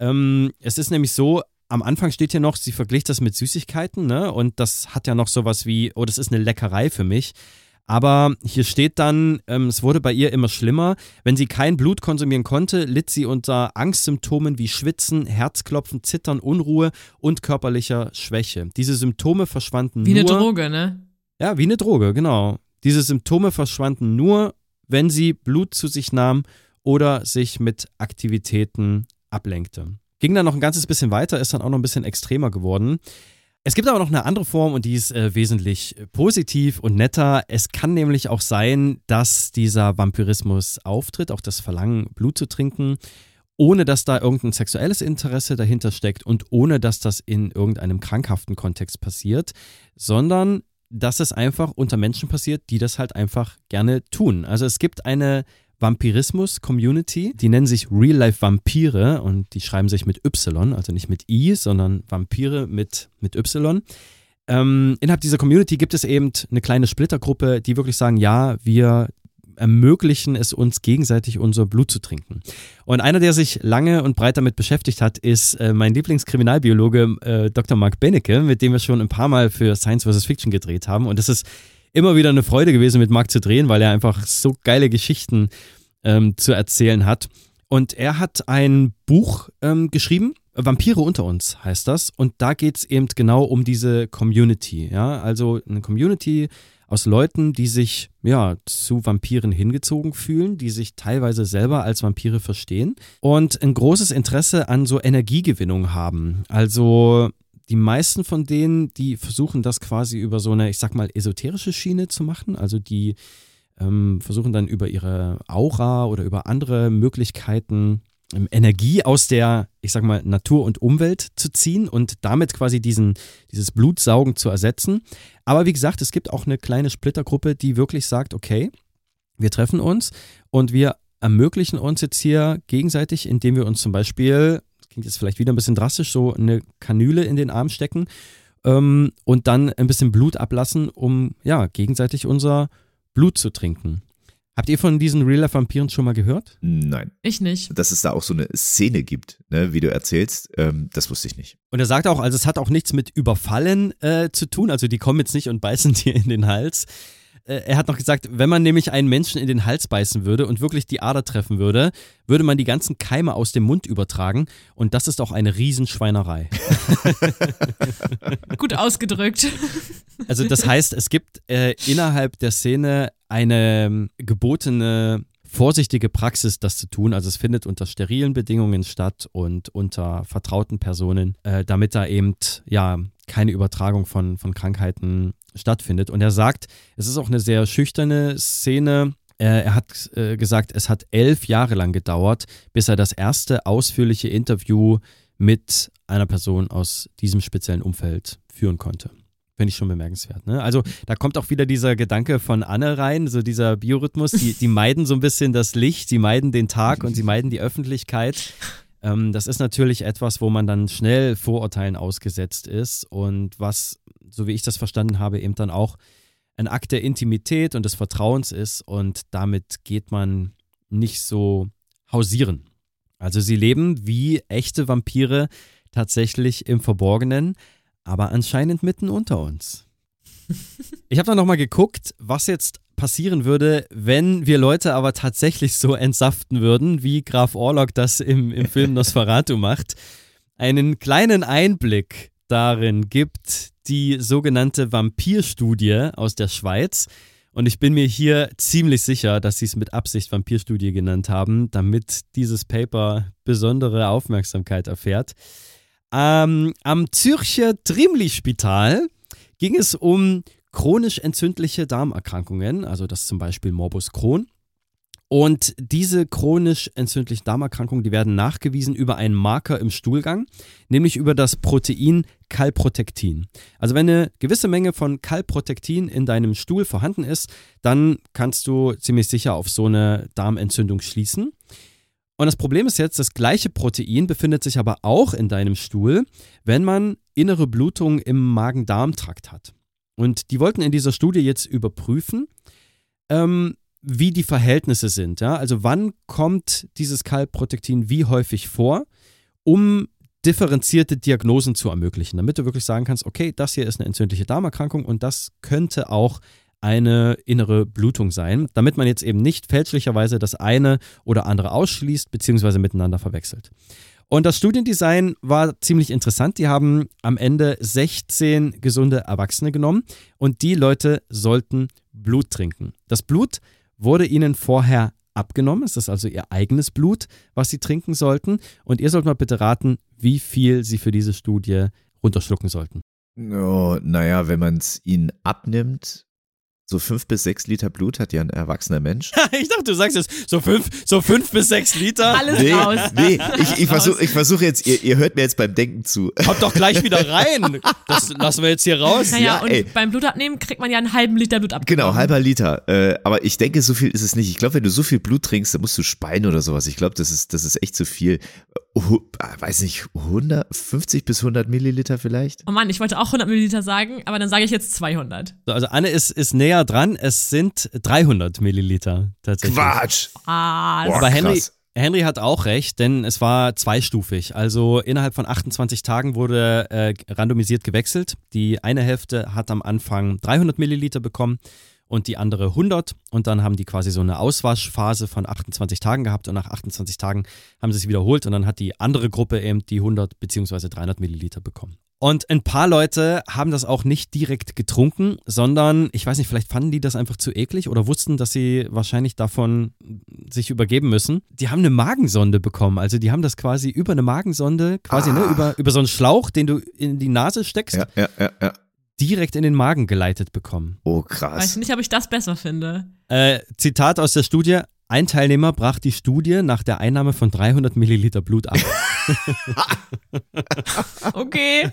Speaker 1: Es ist nämlich so, am Anfang steht hier noch, sie vergleicht das mit Süßigkeiten, ne? Und das hat ja noch sowas wie, oh, das ist eine Leckerei für mich. Aber hier steht dann, es wurde bei ihr immer schlimmer. Wenn sie kein Blut konsumieren konnte, litt sie unter Angstsymptomen wie Schwitzen, Herzklopfen, Zittern, Unruhe und körperlicher Schwäche. Diese Symptome verschwanden
Speaker 7: Wie
Speaker 1: nur...
Speaker 7: eine Droge, ne?
Speaker 1: Ja, wie eine Droge, genau. Diese Symptome verschwanden nur, wenn sie Blut zu sich nahm oder sich mit Aktivitäten ablenkte. Ging dann noch ein ganzes bisschen weiter, ist dann auch noch ein bisschen extremer geworden. Es gibt aber noch eine andere Form und die ist wesentlich positiv und netter. Es kann nämlich auch sein, dass dieser Vampirismus auftritt, auch das Verlangen, Blut zu trinken, ohne dass da irgendein sexuelles Interesse dahinter steckt und ohne dass das in irgendeinem krankhaften Kontext passiert, sondern dass es einfach unter Menschen passiert, die das halt einfach gerne tun. Also es gibt eine Vampirismus-Community, die nennen sich Real-Life-Vampire und die schreiben sich mit Y, also nicht mit I, sondern Vampire mit Y. Innerhalb dieser Community gibt es eben eine kleine Splittergruppe, die wirklich sagen, ja, wir ermöglichen es uns gegenseitig, unser Blut zu trinken. Und einer, der sich lange und breit damit beschäftigt hat, ist mein Lieblingskriminalbiologe Dr. Mark Benecke, mit dem wir schon ein paar Mal für Science vs. Fiction gedreht haben. Und das ist immer wieder eine Freude gewesen, mit Mark zu drehen, weil er einfach so geile Geschichten zu erzählen hat. Und er hat ein Buch geschrieben, Vampire unter uns heißt das. Und da geht es eben genau um diese Community. Ja? Also eine Community aus Leuten, die sich zu Vampiren hingezogen fühlen, die sich teilweise selber als Vampire verstehen und ein großes Interesse an so Energiegewinnung haben. Also die meisten von denen, die versuchen das quasi über so eine, ich sag mal, esoterische Schiene zu machen. Also die versuchen dann über ihre Aura oder über andere Möglichkeiten Energie aus der, ich sag mal, Natur und Umwelt zu ziehen und damit quasi dieses Blutsaugen zu ersetzen. Aber wie gesagt, es gibt auch eine kleine Splittergruppe, die wirklich sagt, okay, wir treffen uns und wir ermöglichen uns jetzt hier gegenseitig, indem wir uns zum Beispiel, das klingt jetzt vielleicht wieder ein bisschen drastisch, so eine Kanüle in den Arm stecken und dann ein bisschen Blut ablassen, um gegenseitig unser Blut zu trinken. Habt ihr von diesen Real-Life-Vampiren schon mal gehört?
Speaker 6: Nein.
Speaker 7: Ich nicht.
Speaker 6: Dass es da auch so eine Szene gibt, ne, wie du erzählst, das wusste ich nicht.
Speaker 1: Und er sagt auch, also es hat auch nichts mit Überfallen zu tun, also die kommen jetzt nicht und beißen dir in den Hals. Er hat noch gesagt, wenn man nämlich einen Menschen in den Hals beißen würde und wirklich die Ader treffen würde, würde man die ganzen Keime aus dem Mund übertragen und das ist auch eine Riesenschweinerei.
Speaker 7: Gut ausgedrückt.
Speaker 1: Also das heißt, es gibt innerhalb der Szene eine gebotene, vorsichtige Praxis, das zu tun. Also es findet unter sterilen Bedingungen statt und unter vertrauten Personen, damit da eben keine Übertragung von Krankheiten stattfindet. Und er sagt, es ist auch eine sehr schüchterne Szene. Er hat gesagt, es hat 11 Jahre lang gedauert, bis er das erste ausführliche Interview mit einer Person aus diesem speziellen Umfeld führen konnte. Finde ich schon bemerkenswert. Ne? Also da kommt auch wieder dieser Gedanke von Anne rein, so dieser Biorhythmus. Die meiden so ein bisschen das Licht, sie meiden den Tag und sie meiden die Öffentlichkeit. Das ist natürlich etwas, wo man dann schnell Vorurteilen ausgesetzt ist und was, so wie ich das verstanden habe, eben dann auch ein Akt der Intimität und des Vertrauens ist und damit geht man nicht so hausieren. Also sie leben wie echte Vampire tatsächlich im Verborgenen, aber anscheinend mitten unter uns. Ich habe dann nochmal geguckt, was jetzt passieren würde, wenn wir Leute aber tatsächlich so entsaften würden, wie Graf Orlok das im Film Nosferatu macht. Einen kleinen Einblick darin gibt die sogenannte Vampirstudie aus der Schweiz. Und ich bin mir hier ziemlich sicher, dass sie es mit Absicht Vampirstudie genannt haben, damit dieses Paper besondere Aufmerksamkeit erfährt. Am Zürcher Trimli-Spital ging es um chronisch entzündliche Darmerkrankungen, also das zum Beispiel Morbus Crohn. Und diese chronisch entzündlichen Darmerkrankungen, die werden nachgewiesen über einen Marker im Stuhlgang, nämlich über das Protein Calprotectin. Also wenn eine gewisse Menge von Calprotectin in deinem Stuhl vorhanden ist, dann kannst du ziemlich sicher auf so eine Darmentzündung schließen. Und das Problem ist jetzt, das gleiche Protein befindet sich aber auch in deinem Stuhl, wenn man innere Blutung im Magen-Darm-Trakt hat. Und die wollten in dieser Studie jetzt überprüfen, wie die Verhältnisse sind. Ja? Also wann kommt dieses Calprotectin wie häufig vor, um differenzierte Diagnosen zu ermöglichen, damit du wirklich sagen kannst, okay, das hier ist eine entzündliche Darmerkrankung und das könnte auch eine innere Blutung sein, damit man jetzt eben nicht fälschlicherweise das eine oder andere ausschließt bzw. miteinander verwechselt. Und das Studiendesign war ziemlich interessant. Die haben am Ende 16 gesunde Erwachsene genommen und die Leute sollten Blut trinken. Das Blut wurde ihnen vorher abgenommen. Es ist also ihr eigenes Blut, was sie trinken sollten. Und ihr sollt mal bitte raten, wie viel sie für diese Studie runterschlucken sollten.
Speaker 6: Oh, naja, wenn man es ihnen abnimmt, so 5 bis 6 Liter Blut hat ja ein erwachsener Mensch.
Speaker 1: Ich dachte, du sagst jetzt so 5 bis 6 Liter.
Speaker 7: Alles raus.
Speaker 6: Nee, ich versuche jetzt, ihr hört mir jetzt beim Denken zu.
Speaker 1: Kommt doch gleich wieder rein. Das lassen wir jetzt hier raus.
Speaker 7: Naja,
Speaker 6: Ja,
Speaker 7: und
Speaker 6: ey.
Speaker 7: beim Blutabnehmen kriegt man ja einen halben Liter Blut abgenommen.
Speaker 6: Genau, halber Liter. Aber ich denke, so viel ist es nicht. Ich glaube, wenn du so viel Blut trinkst, dann musst du speien oder sowas. Ich glaube, das ist echt zu viel. Weiß nicht, 150 bis 100 Milliliter vielleicht?
Speaker 7: Oh Mann, ich wollte auch 100 Milliliter sagen, aber dann sage ich jetzt 200.
Speaker 1: Also Anne ist näher dran. Es sind 300 Milliliter tatsächlich.
Speaker 6: Quatsch!
Speaker 7: Ah,
Speaker 6: Boah,
Speaker 1: Aber
Speaker 6: krass.
Speaker 1: Henry hat auch recht, denn es war zweistufig. Also innerhalb von 28 Tagen wurde randomisiert gewechselt. Die eine Hälfte hat am Anfang 300 Milliliter bekommen und die andere 100. Und dann haben die quasi so eine Auswaschphase von 28 Tagen gehabt und nach 28 Tagen haben sie es wiederholt und dann hat die andere Gruppe eben die 100 bzw. 300 Milliliter bekommen. Und ein paar Leute haben das auch nicht direkt getrunken, sondern, ich weiß nicht, vielleicht fanden die das einfach zu eklig oder wussten, dass sie wahrscheinlich davon sich übergeben müssen. Die haben eine Magensonde bekommen, also die haben das quasi über eine Magensonde, quasi über so einen Schlauch, den du in die Nase steckst,
Speaker 6: Ja.
Speaker 1: direkt in den Magen geleitet bekommen.
Speaker 6: Oh,
Speaker 7: weiß
Speaker 6: krass.
Speaker 7: nicht, ob ich das besser finde.
Speaker 1: Zitat aus der Studie: Ein Teilnehmer brach die Studie nach der Einnahme von 300 Milliliter Blut ab.
Speaker 7: Okay.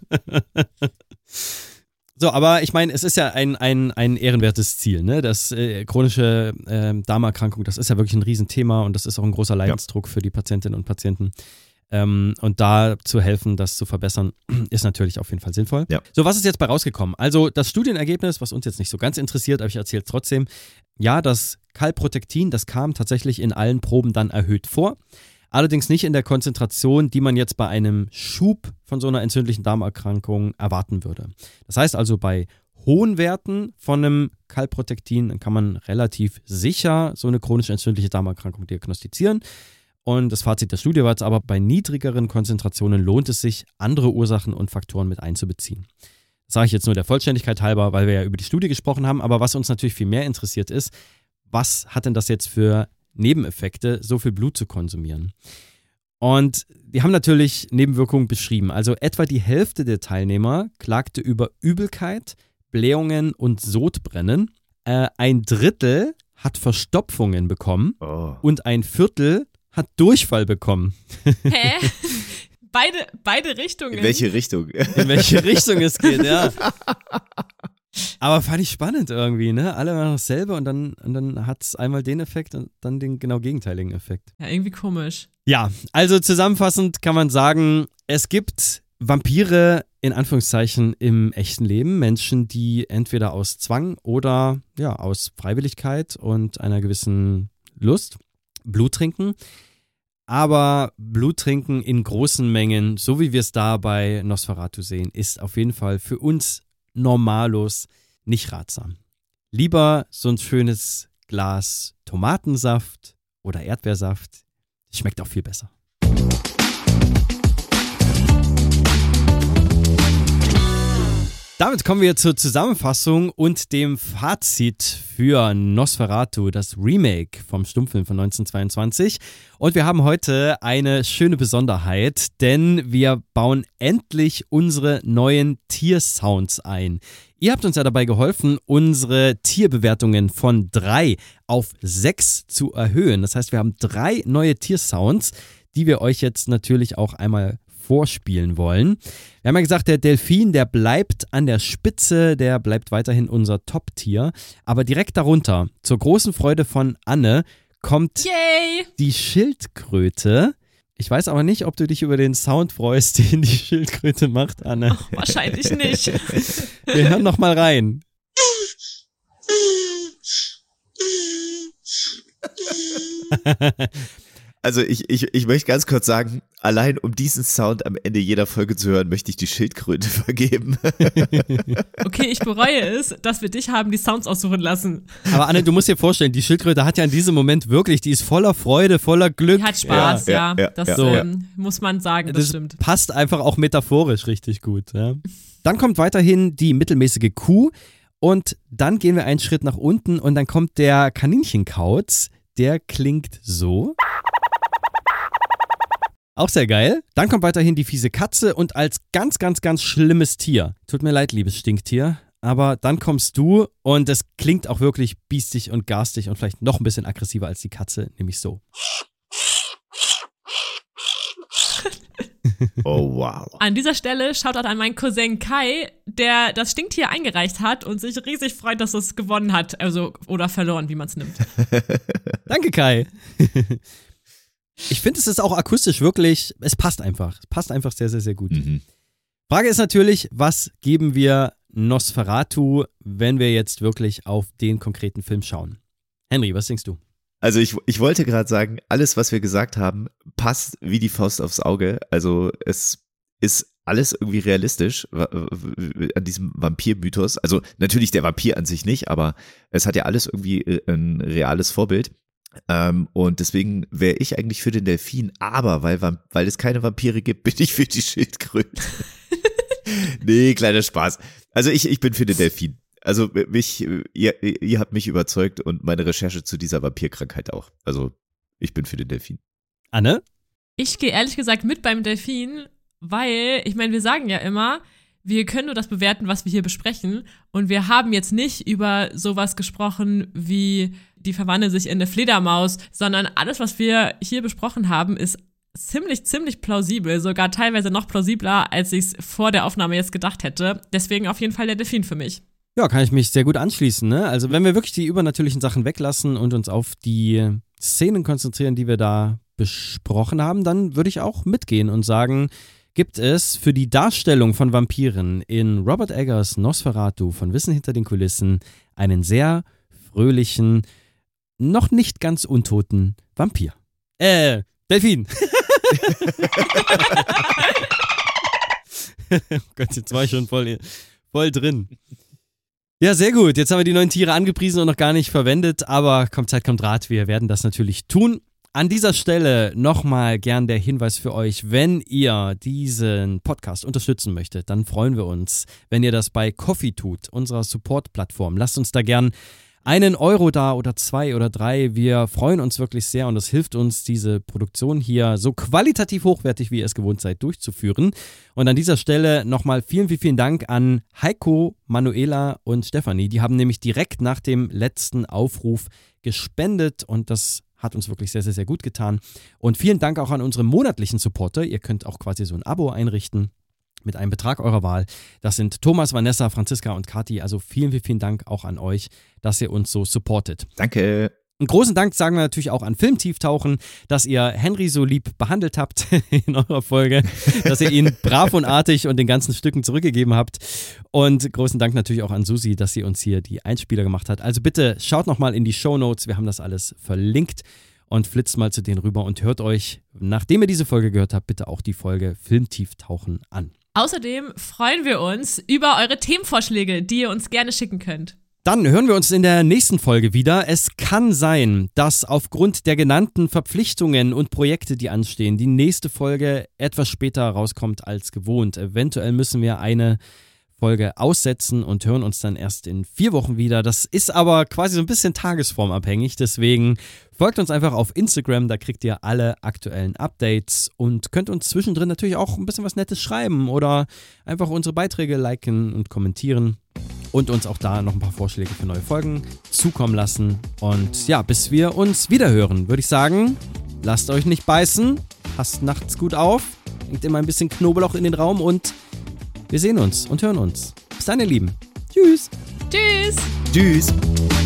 Speaker 1: So, aber ich meine, es ist ja ein ehrenwertes Ziel, ne? Das chronische Darmerkrankung, das ist ja wirklich ein Riesenthema und das ist auch ein großer Leidensdruck für die Patientinnen und Patienten. Und da zu helfen, das zu verbessern, ist natürlich auf jeden Fall sinnvoll.
Speaker 6: Ja.
Speaker 1: So, was ist jetzt bei rausgekommen? Also das Studienergebnis, was uns jetzt nicht so ganz interessiert, aber ich erzähle es trotzdem. Ja, das Calprotectin, das kam tatsächlich in allen Proben dann erhöht vor. Allerdings nicht in der Konzentration, die man jetzt bei einem Schub von so einer entzündlichen Darmerkrankung erwarten würde. Das heißt also, bei hohen Werten von einem Calprotectin dann kann man relativ sicher so eine chronisch entzündliche Darmerkrankung diagnostizieren. Und das Fazit der Studie war jetzt aber, bei niedrigeren Konzentrationen lohnt es sich, andere Ursachen und Faktoren mit einzubeziehen. Das sage ich jetzt nur der Vollständigkeit halber, weil wir ja über die Studie gesprochen haben. Aber was uns natürlich viel mehr interessiert ist, was hat denn das jetzt für Nebeneffekte, so viel Blut zu konsumieren? Und die haben natürlich Nebenwirkungen beschrieben. Also etwa die Hälfte der Teilnehmer klagte über Übelkeit, Blähungen und Sodbrennen. Ein Drittel hat Verstopfungen bekommen
Speaker 6: Oh.
Speaker 1: und ein Viertel hat Durchfall bekommen.
Speaker 7: Hä? Beide Richtungen.
Speaker 6: In welche Richtung?
Speaker 1: In welche Richtung es geht, ja. Aber fand ich spannend irgendwie, ne? Alle machen dasselbe und dann hat es einmal den Effekt und dann den genau gegenteiligen Effekt.
Speaker 7: Ja, irgendwie komisch.
Speaker 1: Ja, also zusammenfassend kann man sagen, es gibt Vampire in Anführungszeichen im echten Leben. Menschen, die entweder aus Zwang oder ja, aus Freiwilligkeit und einer gewissen Lust Blut trinken. Aber Blut trinken in großen Mengen, so wie wir es da bei Nosferatu sehen, ist auf jeden Fall für uns Normalos nicht ratsam. Lieber so ein schönes Glas Tomatensaft oder Erdbeersaft. Schmeckt auch viel besser. Damit kommen wir zur Zusammenfassung und dem Fazit für Nosferatu, das Remake vom Stummfilm von 1922. Und wir haben heute eine schöne Besonderheit, denn wir bauen endlich unsere neuen Tiersounds ein. Ihr habt uns ja dabei geholfen, unsere Tierbewertungen von 3 auf 6 zu erhöhen. Das heißt, wir haben 3 neue Tiersounds, die wir euch jetzt natürlich auch einmal vorspielen wollen. Wir haben ja gesagt, der Delfin, der bleibt an der Spitze, der bleibt weiterhin unser Top-Tier. Aber direkt darunter, zur großen Freude von Anne, kommt die Schildkröte. Ich weiß aber nicht, ob du dich über den Sound freust, den die Schildkröte macht, Anne.
Speaker 7: Ach, wahrscheinlich nicht.
Speaker 1: Wir hören noch mal rein.
Speaker 6: Also ich möchte ganz kurz sagen, allein um diesen Sound am Ende jeder Folge zu hören, möchte ich die Schildkröte vergeben.
Speaker 7: Okay, ich bereue es, dass wir dich haben die Sounds aussuchen lassen.
Speaker 1: Aber Anne, du musst dir vorstellen, die Schildkröte hat ja in diesem Moment wirklich, die ist voller Freude, voller Glück.
Speaker 7: Die hat Spaß, ja. Das
Speaker 1: so.
Speaker 7: Muss man sagen, das stimmt.
Speaker 1: Passt einfach auch metaphorisch richtig gut. Ja. Dann kommt weiterhin die mittelmäßige Kuh und dann gehen wir einen Schritt nach unten und dann kommt der Kaninchenkauz, der klingt so. Auch sehr geil. Dann kommt weiterhin die fiese Katze und als ganz, ganz, ganz schlimmes Tier. Tut mir leid, liebes Stinktier. Aber dann kommst du und es klingt auch wirklich biestig und garstig und vielleicht noch ein bisschen aggressiver als die Katze, nämlich so.
Speaker 6: Oh, wow.
Speaker 7: An dieser Stelle Shoutout an meinen Cousin Kai, der das Stinktier eingereicht hat und sich riesig freut, dass es gewonnen hat. Also, oder verloren, wie man es nimmt.
Speaker 1: Danke, Kai. Ich finde, es ist auch akustisch wirklich, es passt einfach. Es passt einfach sehr, sehr, sehr gut. Mhm. Frage ist natürlich, was geben wir Nosferatu, wenn wir jetzt wirklich auf den konkreten Film schauen? Henry, was denkst du?
Speaker 6: Also ich wollte gerade sagen, alles, was wir gesagt haben, passt wie die Faust aufs Auge. Also es ist alles irgendwie realistisch an diesem Vampir-Mythos. Also natürlich der Vampir an sich nicht, aber es hat ja alles irgendwie ein reales Vorbild. Und deswegen wäre ich eigentlich für den Delfin, aber weil es keine Vampire gibt, bin ich für die Schildkröte. Nee, kleiner Spaß. Also ich bin für den Delfin. Also ihr habt mich überzeugt und meine Recherche zu dieser Vampirkrankheit auch. Also ich bin für den Delfin.
Speaker 1: Anne?
Speaker 7: Ich gehe ehrlich gesagt mit beim Delfin, weil, ich meine, wir sagen ja immer, wir können nur das bewerten, was wir hier besprechen. Und wir haben jetzt nicht über sowas gesprochen wie die verwandeln sich in eine Fledermaus, sondern alles, was wir hier besprochen haben, ist ziemlich plausibel, sogar teilweise noch plausibler, als ich es vor der Aufnahme jetzt gedacht hätte. Deswegen auf jeden Fall der Delfin für mich.
Speaker 1: Ja, kann ich mich sehr gut anschließen, ne? Also wenn wir wirklich die übernatürlichen Sachen weglassen und uns auf die Szenen konzentrieren, die wir da besprochen haben, dann würde ich auch mitgehen und sagen, gibt es für die Darstellung von Vampiren in Robert Eggers Nosferatu von Wissen hinter den Kulissen einen sehr fröhlichen, noch nicht ganz untoten Vampir. Delfin. Oh Gott, jetzt war ich schon voll drin. Ja, sehr gut. Jetzt haben wir die neuen Tiere angepriesen und noch gar nicht verwendet, aber kommt Zeit, kommt Rat, wir werden das natürlich tun. An dieser Stelle nochmal gern der Hinweis für euch, wenn ihr diesen Podcast unterstützen möchtet, dann freuen wir uns, wenn ihr das bei Ko-fi tut, unserer Support-Plattform. Lasst uns da gern einen Euro da oder 2 oder 3. Wir freuen uns wirklich sehr und es hilft uns, diese Produktion hier so qualitativ hochwertig, wie ihr es gewohnt seid, durchzuführen. Und an dieser Stelle nochmal vielen Dank an Heiko, Manuela und Stefanie. Die haben nämlich direkt nach dem letzten Aufruf gespendet und das Hat uns wirklich sehr, sehr, sehr gut getan. Und vielen Dank auch an unsere monatlichen Supporter. Ihr könnt auch quasi so ein Abo einrichten mit einem Betrag eurer Wahl. Das sind Thomas, Vanessa, Franziska und Kathi. Also vielen, vielen, vielen Dank auch an euch, dass ihr uns so supportet.
Speaker 6: Danke.
Speaker 1: Einen großen Dank sagen wir natürlich auch an Filmtieftauchen, dass ihr Henry so lieb behandelt habt in eurer Folge, dass ihr ihn brav und artig und den ganzen Stücken zurückgegeben habt. Und großen Dank natürlich auch an Susi, dass sie uns hier die Einspieler gemacht hat. Also bitte schaut nochmal in die Shownotes, wir haben das alles verlinkt und flitzt mal zu denen rüber und hört euch, nachdem ihr diese Folge gehört habt, bitte auch die Folge Filmtieftauchen an.
Speaker 7: Außerdem freuen wir uns über eure Themenvorschläge, die ihr uns gerne schicken könnt.
Speaker 1: Dann hören wir uns in der nächsten Folge wieder. Es kann sein, dass aufgrund der genannten Verpflichtungen und Projekte, die anstehen, die nächste Folge etwas später rauskommt als gewohnt. Eventuell müssen wir eine Folge aussetzen und hören uns dann erst in 4 Wochen wieder. Das ist aber quasi so ein bisschen tagesformabhängig, deswegen folgt uns einfach auf Instagram, da kriegt ihr alle aktuellen Updates und könnt uns zwischendrin natürlich auch ein bisschen was Nettes schreiben oder einfach unsere Beiträge liken und kommentieren und uns auch da noch ein paar Vorschläge für neue Folgen zukommen lassen. Und ja, bis wir uns wieder hören, würde ich sagen, lasst euch nicht beißen, passt nachts gut auf, bringt immer ein bisschen Knoblauch in den Raum und wir sehen uns und hören uns. Bis dann, ihr Lieben. Tschüss.
Speaker 7: Tschüss.
Speaker 6: Tschüss.